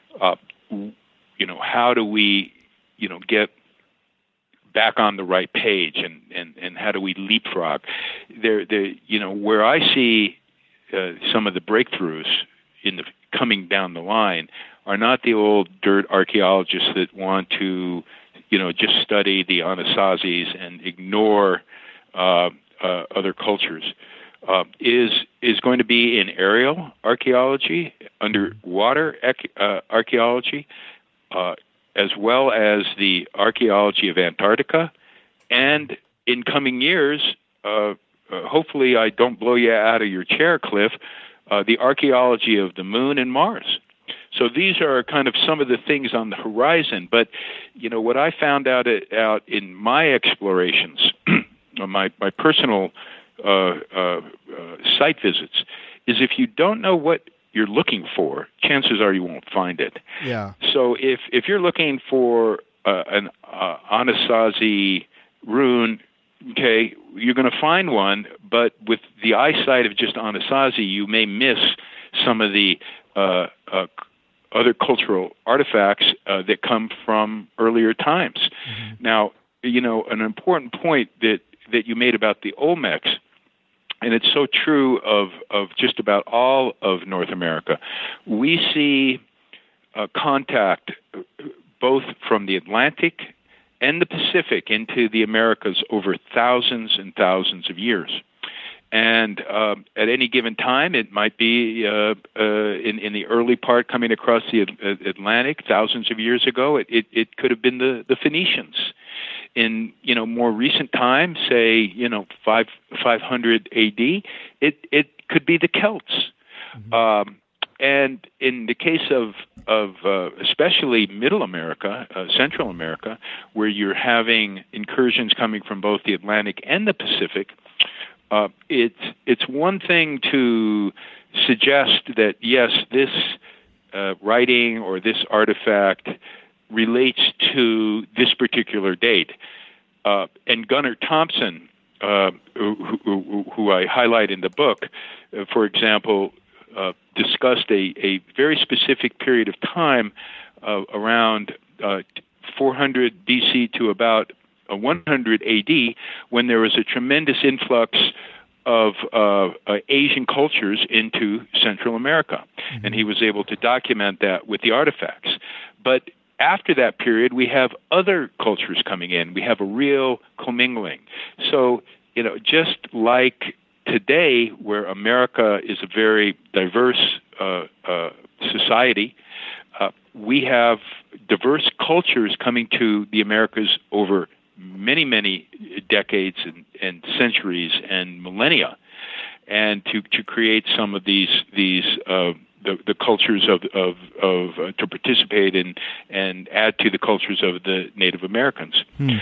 how do we, get back on the right page, and how do we leapfrog? Where I see some of the breakthroughs coming down the line are not the old dirt archaeologists that want to, just study the Anasazis and ignore other cultures. Is going to be in aerial archaeology, underwater archaeology, as well as the archaeology of Antarctica, and in coming years, hopefully I don't blow you out of your chair, Cliff, the archaeology of the Moon and Mars. So these are kind of some of the things on the horizon. But, what I found out in my explorations, my personal site visits, is if you don't know what you're looking for, chances are you won't find it. Yeah. So if you're looking for an Anasazi rune, okay, you're going to find one, but with the eyesight of just Anasazi, you may miss some of the other cultural artifacts that come from earlier times. Mm-hmm. Now, an important point that you made about the Olmecs, and it's so true of just about all of North America, we see contact both from the Atlantic and the Pacific into the Americas over thousands and thousands of years. And at any given time, it might be in the early part coming across the Atlantic thousands of years ago. It could have been the Phoenicians. In more recent times, say 500 A.D., it could be the Celts. Mm-hmm. And in the case of especially Middle America, Central America, where you're having incursions coming from both the Atlantic and the Pacific, it's one thing to suggest that yes, this writing or this artifact relates to this particular date. And Gunnar Thompson, who I highlight in the book, for example, discussed a very specific period of time around 400 BC to about 100 AD, when there was a tremendous influx of Asian cultures into Central America. Mm-hmm. And he was able to document that with the artifacts. But after that period, we have other cultures coming in. We have a real commingling. So, just like today, where America is a very diverse society, we have diverse cultures coming to the Americas over many, many decades and centuries and millennia, and to create some of these the cultures of to participate in and add to the cultures of the Native Americans.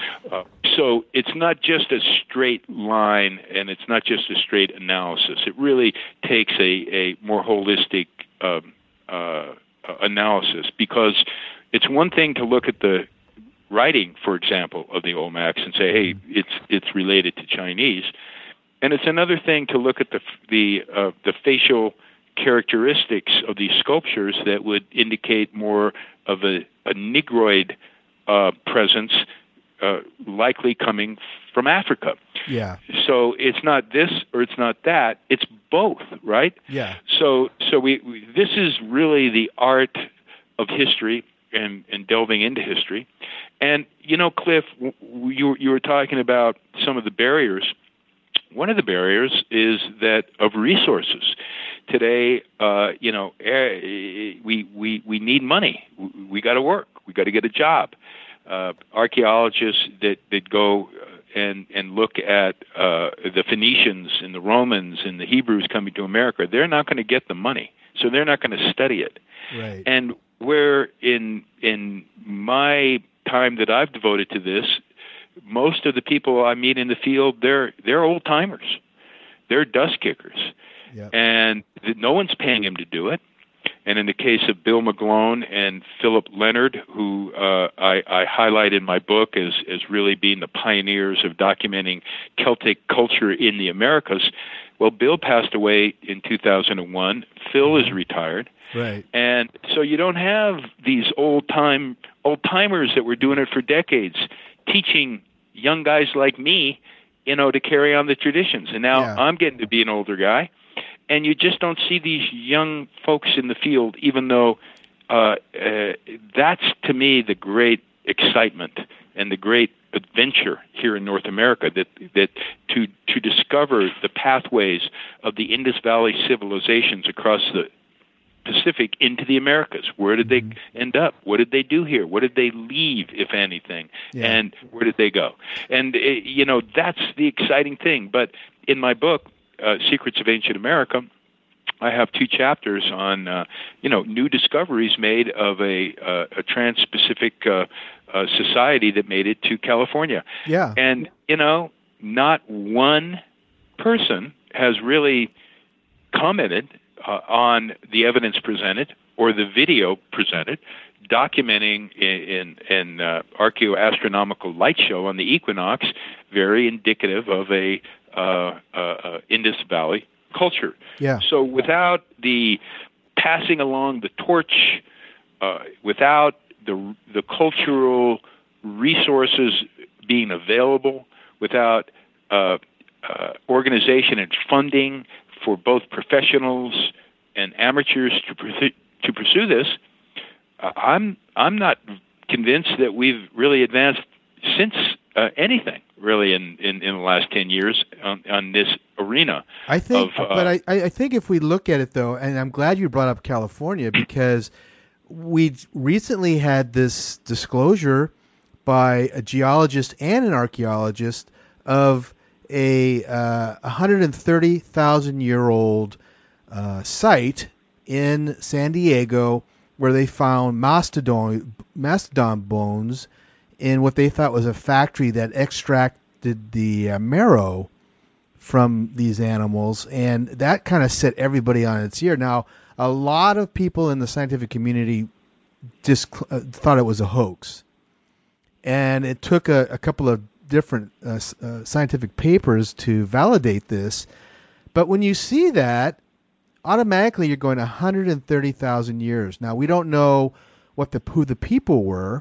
So it's not just a straight line, and it's not just a straight analysis. It really takes a more holistic analysis, because it's one thing to look at the writing, for example, of the Olmecs and say, hey, it's related to Chinese, and it's another thing to look at the facial characteristics of these sculptures that would indicate more of a Negroid presence, likely coming from Africa. Yeah. So it's not this or it's not that. It's both, right? Yeah. So we this is really the art of history and delving into history. And Cliff, you were talking about some of the barriers. One of the barriers is that of resources. Today, we need money. We got to work. We got to get a job. Archaeologists that go and look at the Phoenicians and the Romans and the Hebrews coming to America, they're not going to get the money, so they're not going to study it. Right. And where in my time that I've devoted to this, most of the people I meet in the field, they're old timers, they're dust kickers, yep. And no one's paying them to do it. And in the case of Bill McGlone and Philip Leonard, who I highlight in my book as really being the pioneers of documenting Celtic culture in the Americas, well, Bill passed away in 2001. Phil is retired. Right. And so you don't have these old-timers that were doing it for decades teaching young guys like me, to carry on the traditions. And now I'm getting to be an older guy. And you just don't see these young folks in the field, even though that's, to me, the great excitement and the great adventure here in North America, that to discover the pathways of the Indus Valley civilizations across the Pacific into the Americas. Where did they end up? What did they do here? What did they leave, if anything? Yeah. And where did they go? And, that's the exciting thing. But in my book, Secrets of Ancient America, I have 2 chapters on new discoveries made of a trans-Pacific society that made it to California. Yeah. And not one person has really commented on the evidence presented or the video presented, documenting in archaeoastronomical light show on the equinox, very indicative of a Indus Valley culture. Yeah. So without the passing along the torch, without the cultural resources being available, without organization and funding for both professionals and amateurs to pursue this, I'm not convinced that we've really advanced since anything really in the last 10 years on this arena. I think, I think if we look at it though, and I'm glad you brought up California because we recently had this disclosure by a geologist and an archaeologist of a 130,000-year-old site in San Diego where they found mastodon bones in what they thought was a factory that extracted the marrow from these animals, and that kind of set everybody on its ear. Now, a lot of people in the scientific community just thought it was a hoax, and it took a couple of different scientific papers to validate this. But when you see that, automatically you're going 130,000 years. Now, we don't know who the people were,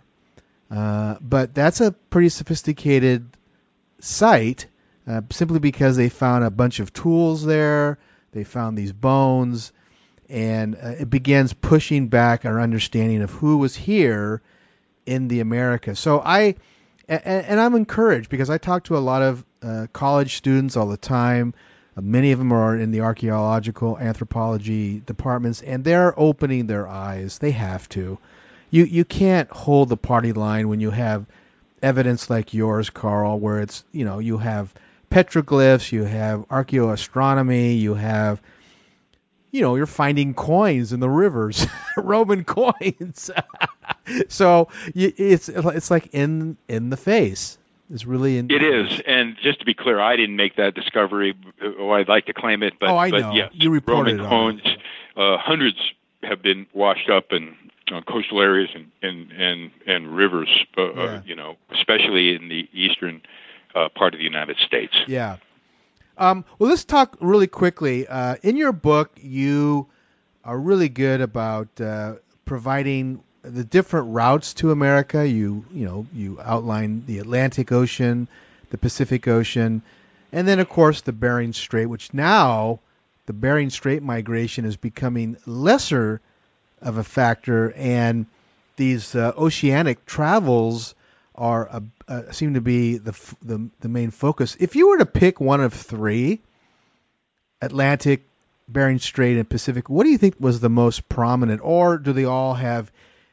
but that's a pretty sophisticated site simply because they found a bunch of tools there, they found these bones, and it begins pushing back our understanding of who was here in the Americas. So I'm encouraged because I talk to a lot of college students all the time. Many of them are in the archaeological anthropology departments, and they're opening their eyes. They have to. You can't hold the party line when you have evidence like yours, Carl, where it's, you have petroglyphs, you have archaeoastronomy, you have, you're finding coins in the rivers, Roman coins. So it's like in the face. It's really It is, and just to be clear, I didn't make that discovery. I'd like to claim it, but I know. But yes, you reported Roman coins, hundreds have been washed up in coastal areas and rivers, especially in the eastern part of the United States. Yeah. Well, let's talk really quickly. In your book, you are really good about providing the different routes to America. You outline the Atlantic Ocean, the Pacific Ocean, and then of course the Bering Strait, which now the Bering Strait migration is becoming lesser of a factor, and these oceanic travels are seem to be the main focus. If you were to pick one of 3, Atlantic, Bering Strait, and Pacific, what do you think was the most prominent, or do they all have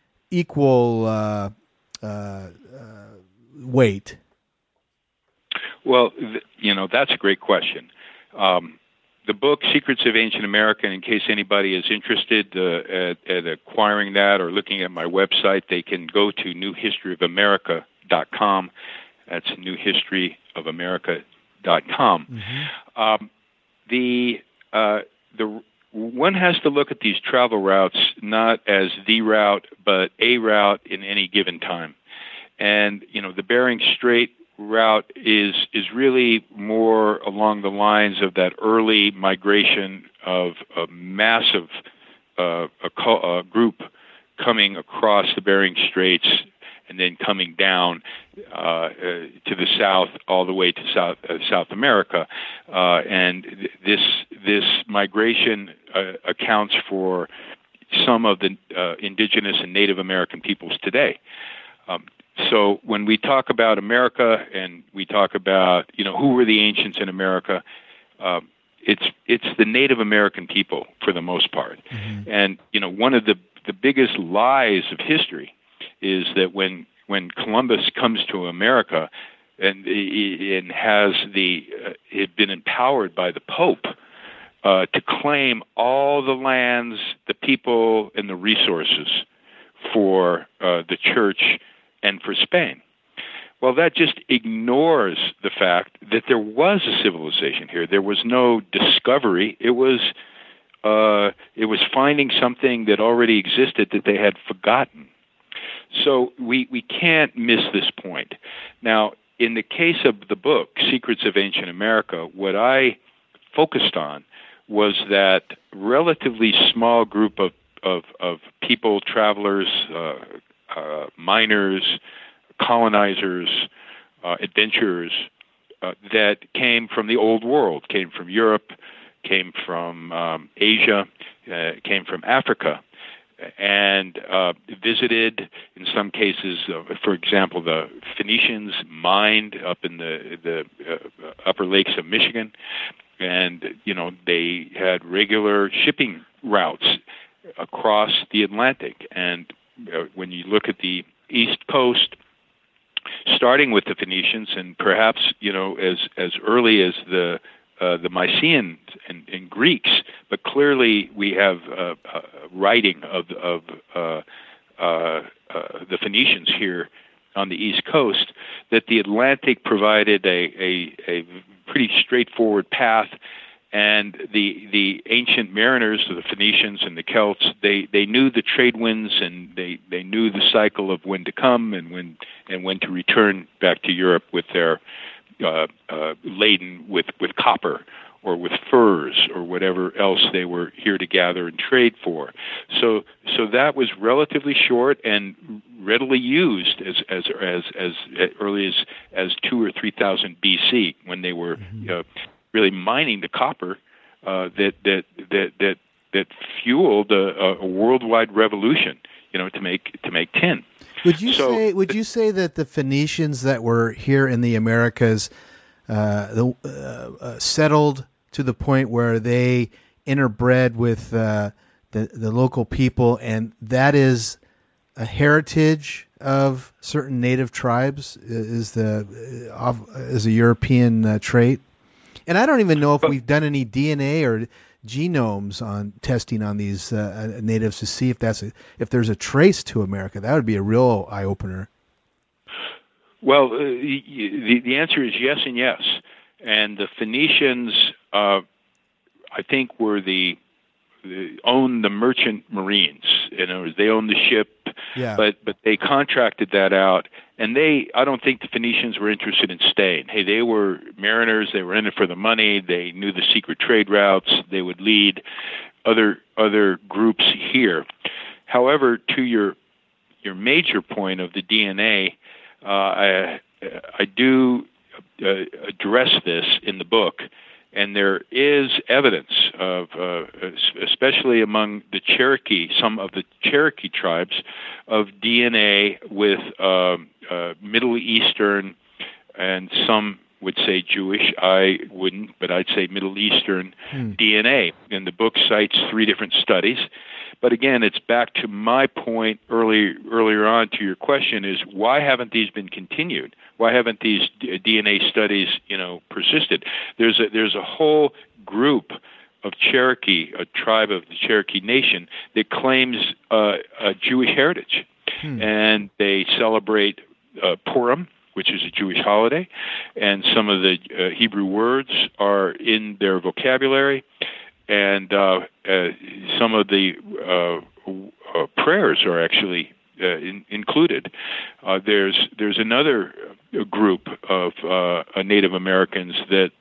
equal weight? Well, that's a great question. The book, Secrets of Ancient America, in case anybody is interested at acquiring that or looking at my website, they can go to newhistoryofamerica.com. That's newhistoryofamerica.com. Mm-hmm. The one has to look at these travel routes not as the route, but a route in any given time. And, the Bering Strait route is really more along the lines of that early migration of a massive group coming across the Bering Straits and then coming down to the south all the way to South America. And this migration accounts for some of the indigenous and Native American peoples today. So when we talk about America and we talk about, who were the ancients in America, it's the Native American people for the most part. Mm-hmm. And, one of the biggest lies of history is that when Columbus comes to America and has had been empowered by the Pope to claim all the lands, the people, and the resources for the church and for Spain. Well, that just ignores the fact that there was a civilization here. There was no discovery. It was finding something that already existed that they had forgotten. So we can't miss this point. Now, in the case of the book, Secrets of Ancient America, what I focused on was that relatively small group of people, travelers, miners, colonizers, adventurers that came from the old world, came from Europe, came from Asia, came from Africa, and visited, in some cases, for example, the Phoenicians mined up in the upper lakes of Michigan, and they had regular shipping routes across the Atlantic. And when you look at the East Coast, starting with the Phoenicians, and perhaps as early as the Mycenaeans and Greeks, but clearly we have writing of the Phoenicians here on the East Coast, that the Atlantic provided a pretty straightforward path, and the ancient mariners of the Phoenicians and the Celts, they knew the trade winds, and they knew the cycle of when to come and when to return back to Europe with their laden with copper or with furs or whatever else they were here to gather and trade for. So that was relatively short and readily used as early as 2,000 or 3,000 BC, when they were really mining the copper that fueled a worldwide revolution, to make tin. Would you say that the Phoenicians that were here in the Americas settled to the point where they interbred with the local people, and that is a heritage of certain native tribes? Is a European trait? And I don't even know if we've done any DNA or genomes on testing on these natives to see if there's a trace to America. That would be a real eye opener. Well, the answer is yes and yes. And the Phoenicians, I think, owned the merchant marines. They owned the ship, but they contracted that out. And I don't think the Phoenicians were interested in staying. Hey, they were mariners. They were in it for the money. They knew the secret trade routes. They would lead other groups here. However, to your major point of the DNA, I do address this in the book, and there is evidence of, especially among the Cherokee, some of the Cherokee tribes, of DNA with Middle Eastern, and some would say Jewish. I wouldn't, but I'd say Middle Eastern DNA. And the book cites 3 different studies. But again, it's back to my point earlier on to your question, is why haven't these been continued? Why haven't these DNA studies, persisted? There's a whole group of Cherokee, a tribe of the Cherokee Nation, that claims a Jewish heritage. And they celebrate Purim, which is a Jewish holiday, and some of the Hebrew words are in their vocabulary, and some of the prayers are actually included. There's another group of Native Americans that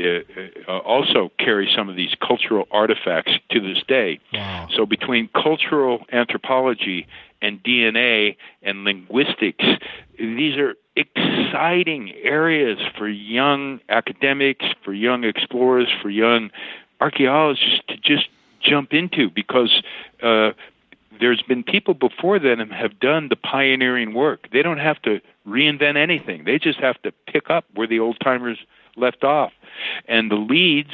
also carry some of these cultural artifacts to this day. Wow. So between cultural anthropology and DNA and linguistics, these are exciting areas for young academics, for young explorers, for young archaeologists to just jump into, because there's been people before them have done the pioneering work. They don't have to reinvent anything. They just have to pick up where the old-timers left off. And the leads,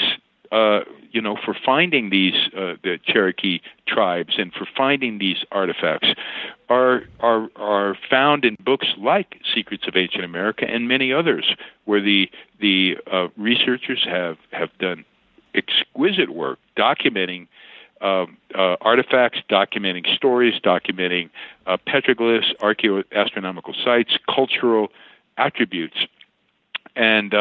for finding these the Cherokee tribes and for finding these artifacts are found in books like Secrets of Ancient America and many others, where the researchers have done exquisite work documenting artifacts, documenting stories, documenting petroglyphs, archaeoastronomical sites, cultural attributes. And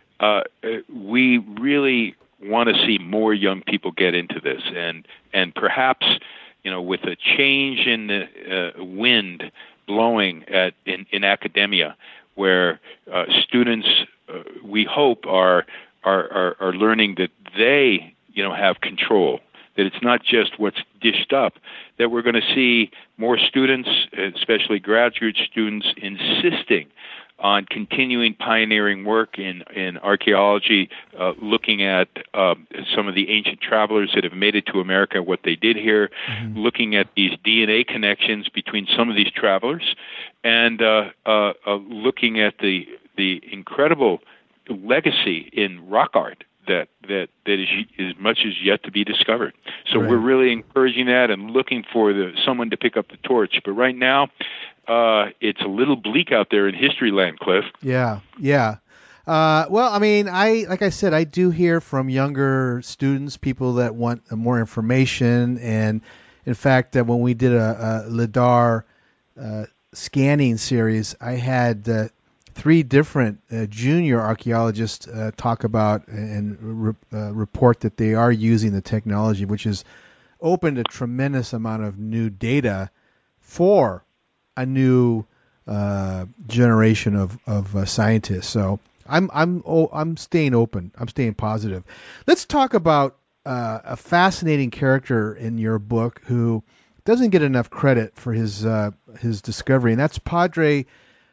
we really want to see more young people get into this. And perhaps, with a change in the wind blowing in academia, where students, we hope, are learning that they, have control, that it's not just what's dished up, that we're going to see more students, especially graduate students, insisting on continuing pioneering work in archaeology, looking at some of the ancient travelers that have made it to America, what they did here, looking at these DNA connections between some of these travelers, and looking at the incredible legacy in rock art that is much is yet to be discovered. So we're really encouraging that and looking for someone to pick up the torch. But right now, it's a little bleak out there in history land, Cliff. Yeah. Well, I mean, like I said, I do hear from younger students, people that want more information. And in fact, when we did a LIDAR scanning series, I had 3 different junior archaeologists talk about and report that they are using the technology, which has opened a tremendous amount of new data for a new generation of scientists. So I'm staying open. I'm staying positive. Let's talk about a fascinating character in your book who doesn't get enough credit for his discovery, and that's Padre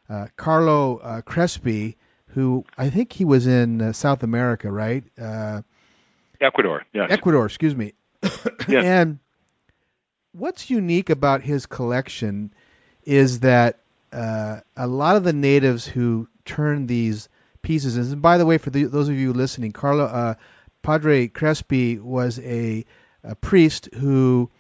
Carlo Crespi, who I think he was in South America, right? Ecuador, yes. Ecuador, excuse me. Yes. And what's unique about his collection is that a lot of the natives who turned these pieces, and by the way, for those of you listening, Padre Crespi was a priest who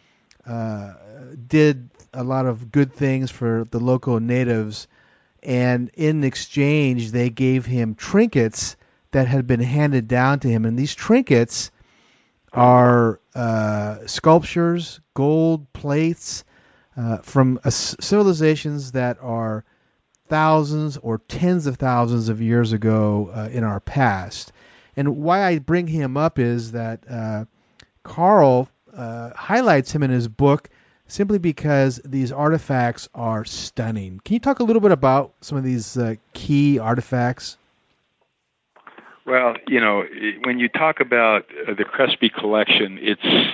did a lot of good things for the local natives, and in exchange they gave him trinkets that had been handed down to him, and these trinkets are sculptures, gold plates from civilizations that are thousands or tens of thousands of years ago in our past. And why I bring him up is that Carl highlights him in his book simply because these artifacts are stunning. Can you talk a little bit about some of these key artifacts? Well, when you talk about the Crespi collection, it's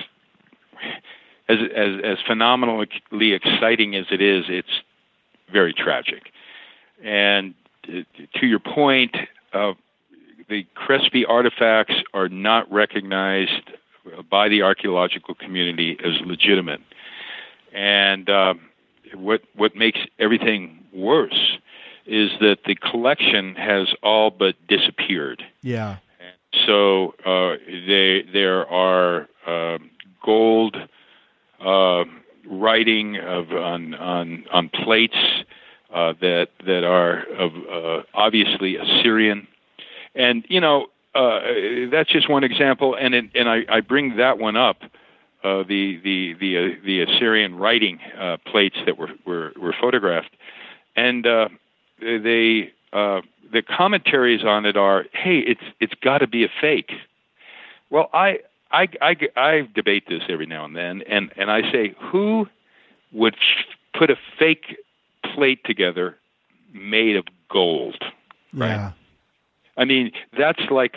as phenomenally exciting as it is, it's very tragic. And to your point, the Crespi artifacts are not recognized by the archaeological community as legitimate. And what makes everything worse is that the collection has all but disappeared. Yeah. And so there are gold writing on plates that are of obviously Assyrian, and that's just one example. And I bring that one up. The Assyrian writing plates that were photographed, and the commentaries on it are, hey, it's got to be a fake. Well, I debate this every now and then, and I say, who would put a fake plate together made of gold? Right? Yeah. I mean, that's like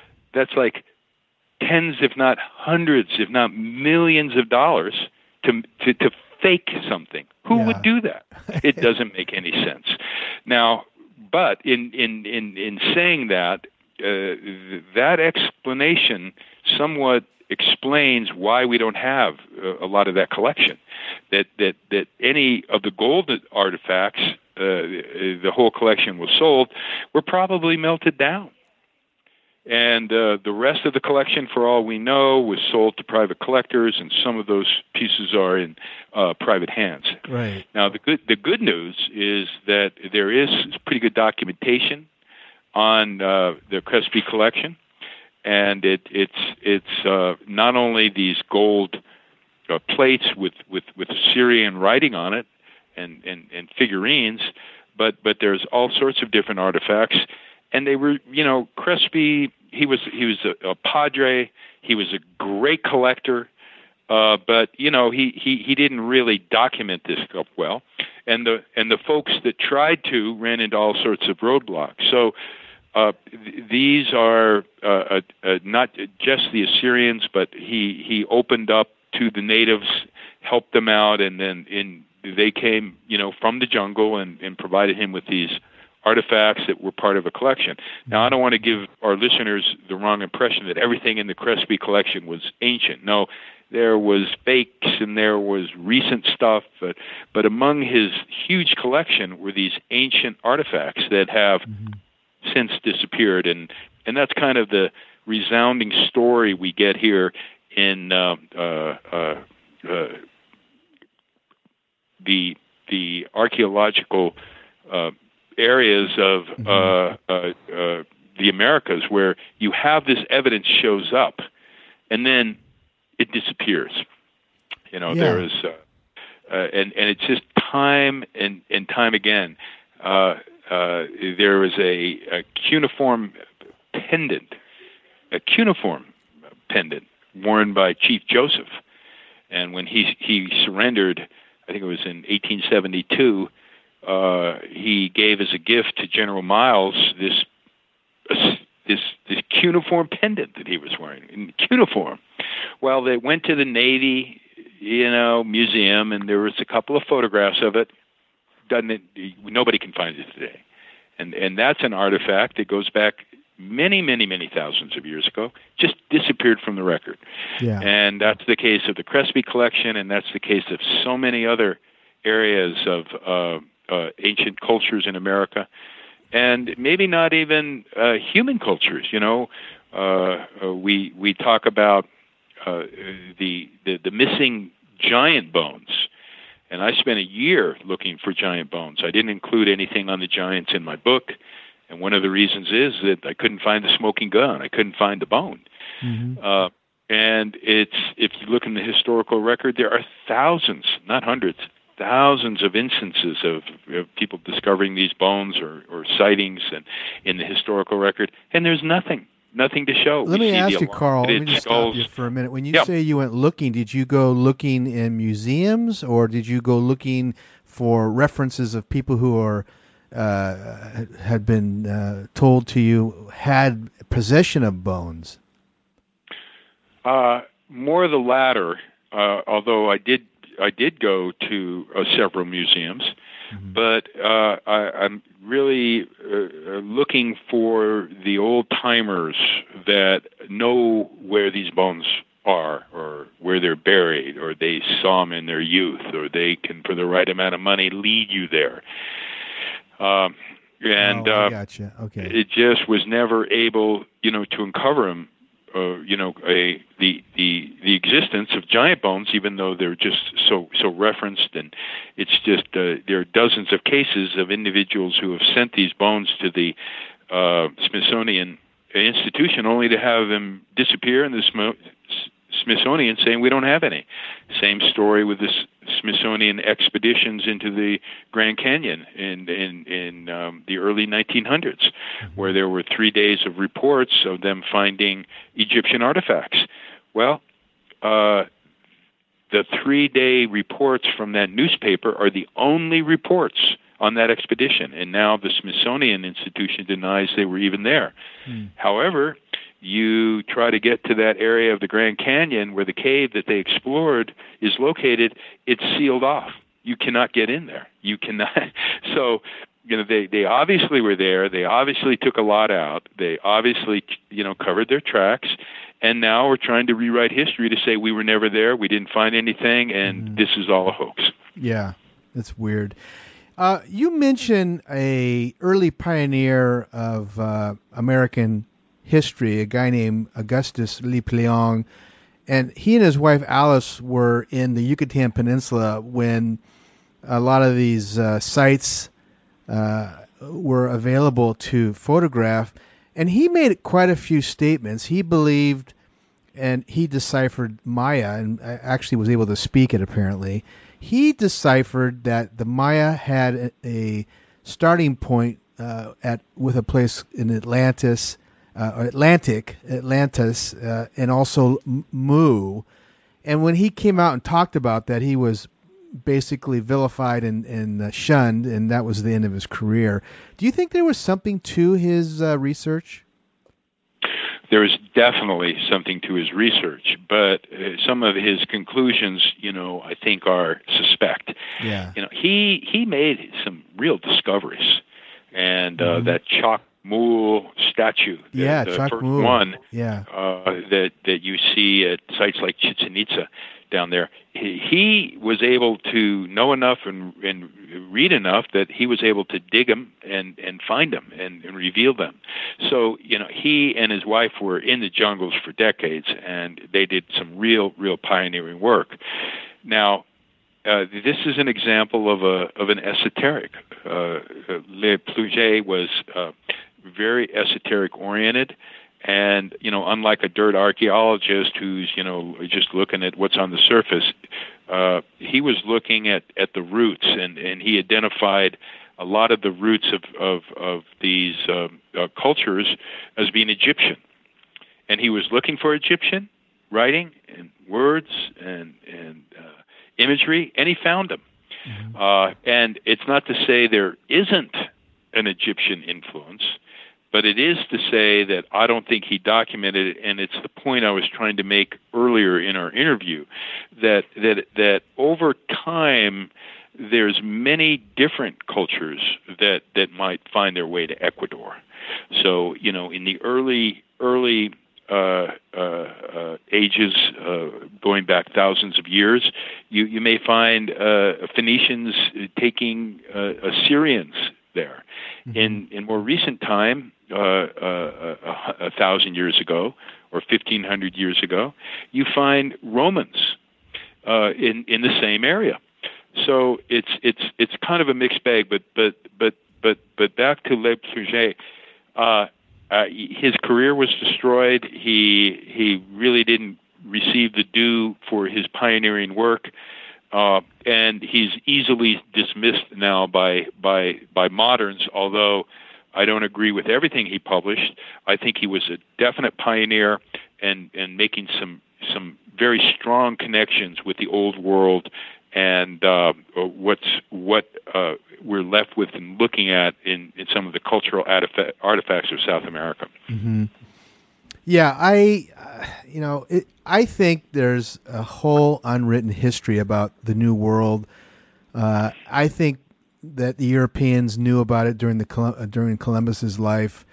tens, if not hundreds, if not millions of dollars to fake something. Who would do that? It doesn't make any sense. Now, but in saying that, that explanation somewhat explains why we don't have a lot of that collection. That any of the gold artifacts, the whole collection was sold, were probably melted down. And the rest of the collection, for all we know, was sold to private collectors, and some of those pieces are in private hands. Right. Now, the good news is that there is pretty good documentation on the Crespi collection, and it's not only these gold plates with Assyrian writing on it and figurines, but there's all sorts of different artifacts. And they were, Crespi, he was a padre, he was a great collector, but he didn't really document this stuff well, and the folks that tried to ran into all sorts of roadblocks. So these are not just the Assyrians, but he opened up to the natives, helped them out, and then they came from the jungle and provided him with these artifacts that were part of a collection. Now, I don't want to give our listeners the wrong impression that everything in the Crespi collection was ancient. No, there was fakes and there was recent stuff, but among his huge collection were these ancient artifacts that have since disappeared, and that's kind of the resounding story we get here in the archaeological areas of the Americas, where you have this evidence shows up and then it disappears. There is and it's just time and time again. There was a cuneiform pendant worn by Chief Joseph, and when he surrendered, I think it was in 1872. He gave as a gift to General Miles this cuneiform pendant that he was wearing in cuneiform. Well, they went to the Navy, museum, and there was a couple of photographs of it. Nobody can find it today, and that's an artifact that goes back many, many, many thousands of years ago. Just disappeared from the record. Yeah. And that's the case of the Crespi collection, and that's the case of so many other areas of ancient cultures in America, and maybe not even human cultures. We talk about the missing giant bones, and I spent a year looking for giant bones. I didn't include anything on the giants in my book, and one of the reasons is that I couldn't find the smoking gun. I couldn't find the bone. And if you look in the historical record, there are thousands, not hundreds, thousands of instances of people discovering these bones or sightings and in the historical record, and there's nothing to show. Let me ask you, Carl, let me just stop you for a minute. When you say you went looking, did you go looking in museums, or did you go looking for references of people who are had been told to you had possession of bones? More the latter, although I did go to several museums, but I'm really looking for the old-timers that know where these bones are or where they're buried, or they saw them in their youth, or they can, for the right amount of money, lead you there. I gotcha. Okay. It just was never able, to uncover them. The existence of giant bones, even though they're just so referenced, and it's just there are dozens of cases of individuals who have sent these bones to the Smithsonian Institution only to have them disappear, and the Smithsonian saying we don't have any. Same story with the Smithsonian expeditions into the Grand Canyon in the early 1900s, where there were 3 days of reports of them finding Egyptian artifacts. Well, the 3-day reports from that newspaper are the only reports on that expedition, and now the Smithsonian Institution denies they were even there. However, you try to get to that area of the Grand Canyon where the cave that they explored is located, it's sealed off. You cannot get in there. You cannot. So, they obviously were there. They obviously took a lot out. They obviously, covered their tracks. And now we're trying to rewrite history to say we were never there, we didn't find anything, and this is all a hoax. Yeah, that's weird. You mentioned a early pioneer of American history, a guy named Augustus Le Plongeon, and he and his wife Alice were in the Yucatan Peninsula when a lot of these sites were available to photograph, And he made quite a few statements. He believed, and he deciphered Maya, and actually was able to speak it apparently. He deciphered that the Maya had a starting point with a place in Atlantis, and also Mu. And when he came out and talked about that, he was basically vilified and shunned, and that was the end of his career. Do you think there was something to his research? There is definitely something to his research, but some of his conclusions, I think are suspect. Yeah. He made some real discoveries, and that Chakmul statue, the first one, that you see at sites like Chichen Itza down there, he was able to know enough and read enough that he was able to dig them and find them and reveal them. So, he and his wife were in the jungles for decades, and they did some real pioneering work. Now, this is an example of an esoteric. Le Plugé was very esoteric oriented. And, unlike a dirt archaeologist who's, just looking at what's on the surface, he was looking at the roots, and he identified a lot of the roots of these cultures as being Egyptian. And he was looking for Egyptian writing and words and imagery, and he found them. Mm-hmm. And it's not to say there isn't an Egyptian influence, but it is to say that I don't think he documented it, and it's the point I was trying to make earlier in our interview, that over time there's many different cultures that might find their way to Ecuador. So, in the early ages, going back thousands of years, you may find Phoenicians taking Assyrians there. Mm-hmm. In more recent time, 1,000 years ago or 1,500 years ago, you find Romans in the same area. So it's kind of a mixed bag. But back to Le Plugé, his career was destroyed. He really didn't receive the due for his pioneering work. And he's easily dismissed now by moderns, although I don't agree with everything he published. I think he was a definite pioneer and making some very strong connections with the old world and what we're left with and looking at in some of the cultural artifacts of South America. Mm-hmm. Yeah, I think there's a whole unwritten history about the New World. I think that the Europeans knew about it during Columbus's life,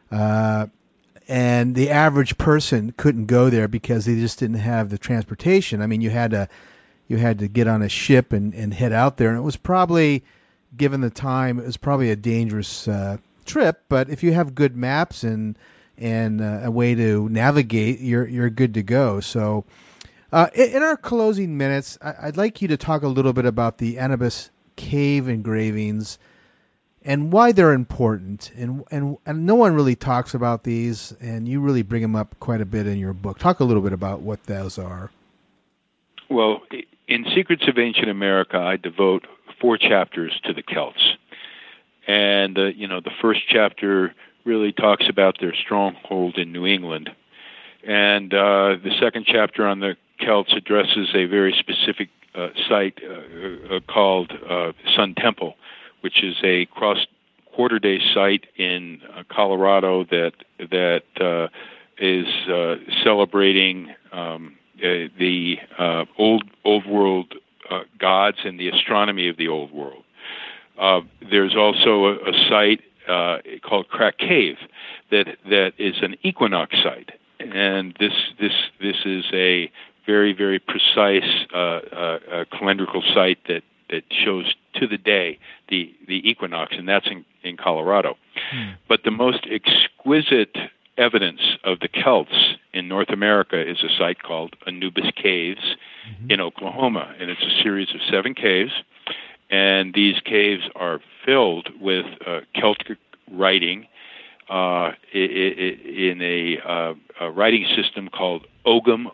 and the average person couldn't go there because they just didn't have the transportation. I mean, you had to get on a ship and head out there, and it was probably, given the time, it was probably a dangerous trip. But if you have good maps and a way to navigate, you're good to go. So, in our closing minutes, I'd like you to talk a little bit about the Anubis cave engravings and why they're important. And no one really talks about these, and you really bring them up quite a bit in your book. Talk a little bit about what those are. Well, in Secrets of Ancient America, I devote 4 chapters to the Celts. And, the first chapter really talks about their stronghold in New England. And the second chapter on the Celts addresses a very specific site called Sun Temple, which is a quarter-day site in Colorado that is celebrating the old world gods and the astronomy of the old world. There's also a site called Crack Cave that is an equinox site, and this is a very, very precise calendrical site that shows to the day the equinox, and that's in Colorado. But the most exquisite evidence of the Celts in North America is a site called Anubis Caves in Oklahoma, and it's a series of 7 caves. And these caves are filled with Celtic writing in a writing system called Ogam,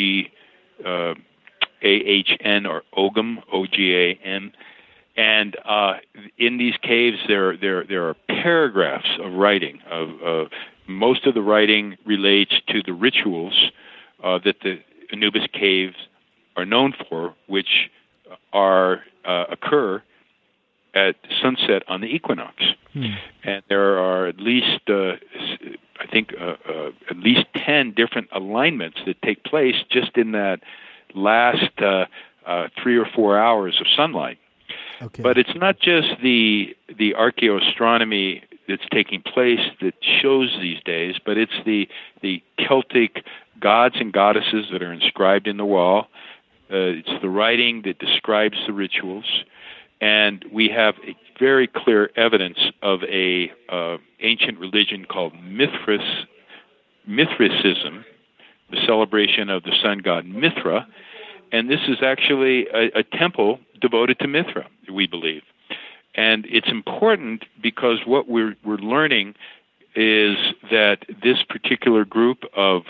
O-G-A-H-N, or Ogam, O-G-A-M. And in these caves, there are paragraphs of writing. Most of the writing relates to the rituals that the Anubis caves are known for, which occur at sunset on the equinox. And there are at least, at least 10 different alignments that take place just in that last 3 or 4 hours of sunlight. Okay. But it's not just the archaeoastronomy that's taking place that shows these days, but it's the Celtic gods and goddesses that are inscribed in the wall. It's the writing that describes the rituals. And we have a very clear evidence of a ancient religion called Mithraism, the celebration of the sun god Mithra. And this is actually a temple devoted to Mithra, we believe. And it's important because what we're learning is that this particular group of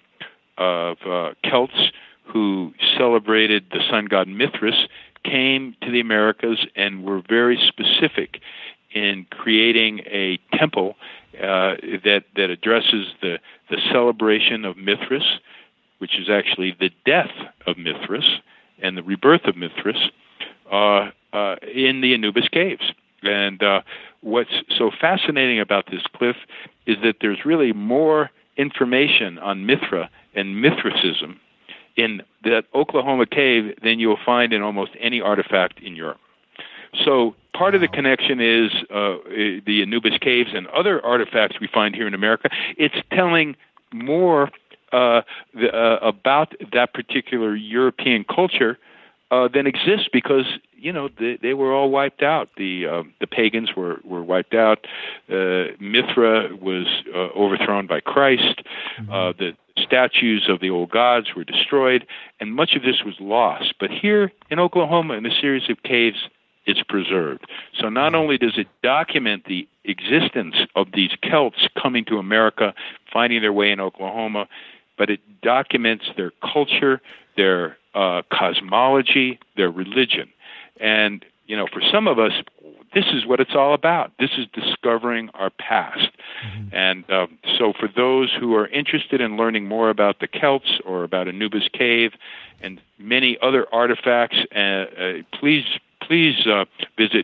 Celts who celebrated the sun god Mithras came to the Americas and were very specific in creating a temple that addresses the celebration of Mithras, which is actually the death of Mithras and the rebirth of Mithras, in the Anubis caves. And what's so fascinating about this, Cliff, is that there's really more information on Mithra and Mithraism in that Oklahoma cave than you'll find in almost any artifact in Europe. So part of the connection is the Anubis caves and other artifacts we find here in America. It's telling more about that particular European culture than exists because, you know, they were all wiped out. The pagans were wiped out. Mithra was overthrown by Christ. The statues of the old gods were destroyed, and much of this was lost. But here in Oklahoma, in a series of caves, it's preserved. So not only does it document the existence of these Celts coming to America, finding their way in Oklahoma, but it documents their culture, their cosmology, their religion. And, you know, for some of us, this is what it's all about. This is discovering our past. And so for those who are interested in learning more about the Celts or about Anubis Cave and many other artifacts, please visit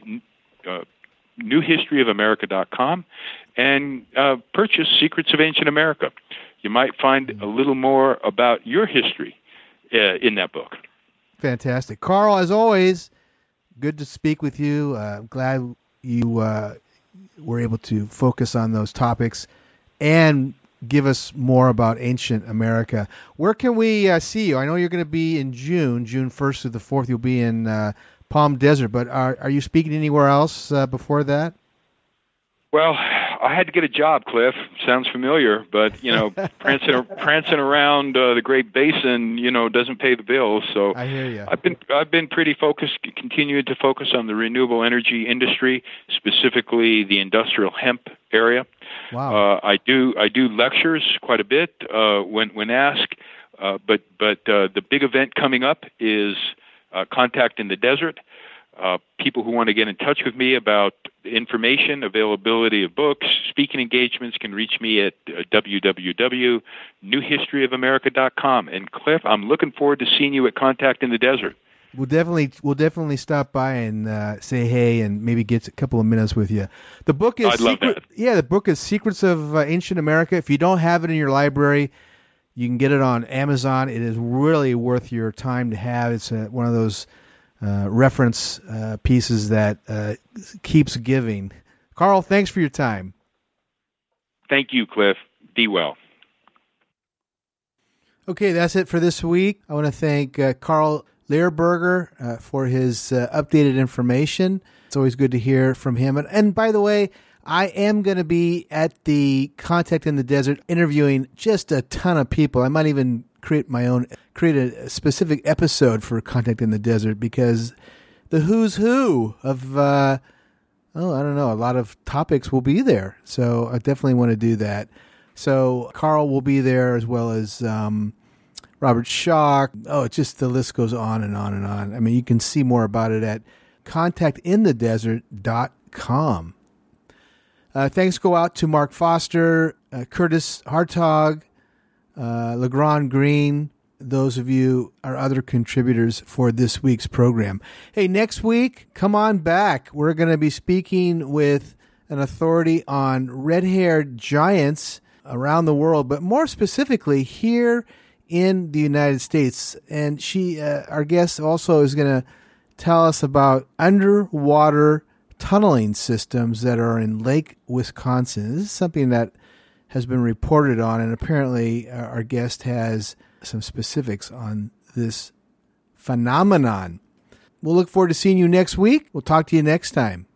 newhistoryofamerica.com and purchase Secrets of Ancient America. You might find a little more about your history in that book. Fantastic. Carl, as always, good to speak with you. Glad you were able to focus on those topics and give us more about ancient America. Where can we see you? I know you're going to be in June 1st through the 4th. You'll be in Palm Desert, but are you speaking anywhere else before that? Well, I had to get a job, Cliff. Sounds familiar, but, you know, prancing around the Great Basin, you know, doesn't pay the bills. So I hear you. I've been pretty focused, continuing to focus on the renewable energy industry, specifically the industrial hemp area. Wow. I do lectures quite a bit when asked, but the big event coming up is Contact in the Desert. People who want to get in touch with me about information, availability of books, speaking engagements can reach me at www.newhistoryofamerica.com. And Cliff, I'm looking forward to seeing you at Contact in the Desert. We'll definitely stop by and say hey and maybe get a couple of minutes with you. The book is love that. Yeah, the book is Secrets of Ancient America. If you don't have it in your library, you can get it on Amazon. It is really worth your time to have. It's one of those reference pieces that keeps giving. Carl, thanks for your time. Thank you, Cliff. Be well. Okay, that's it for this week. I want to thank Carl Lehrberger for his updated information. It's always good to hear from him. And by the way, I am going to be at the Contact in the Desert interviewing just a ton of people. I might even create a specific episode for Contact in the Desert because the who's who of I don't know, a lot of topics will be there. So I definitely want to do that. So Carl will be there, as well as Robert Schock. Oh, just the list goes on and on and on. I mean, you can see more about it at contactinthedesert.com. Thanks go out to Mark Foster, Curtis Hartog, LeGrand Green. Those of you are other contributors for this week's program. Hey, next week, come on back. We're going to be speaking with an authority on red-haired giants around the world, but more specifically here in the United States. And she, our guest, also is going to tell us about underwater tunneling systems that are in Lake Wisconsin. This is something that has been reported on, and apparently our guest has some specifics on this phenomenon. We'll look forward to seeing you next week. We'll talk to you next time.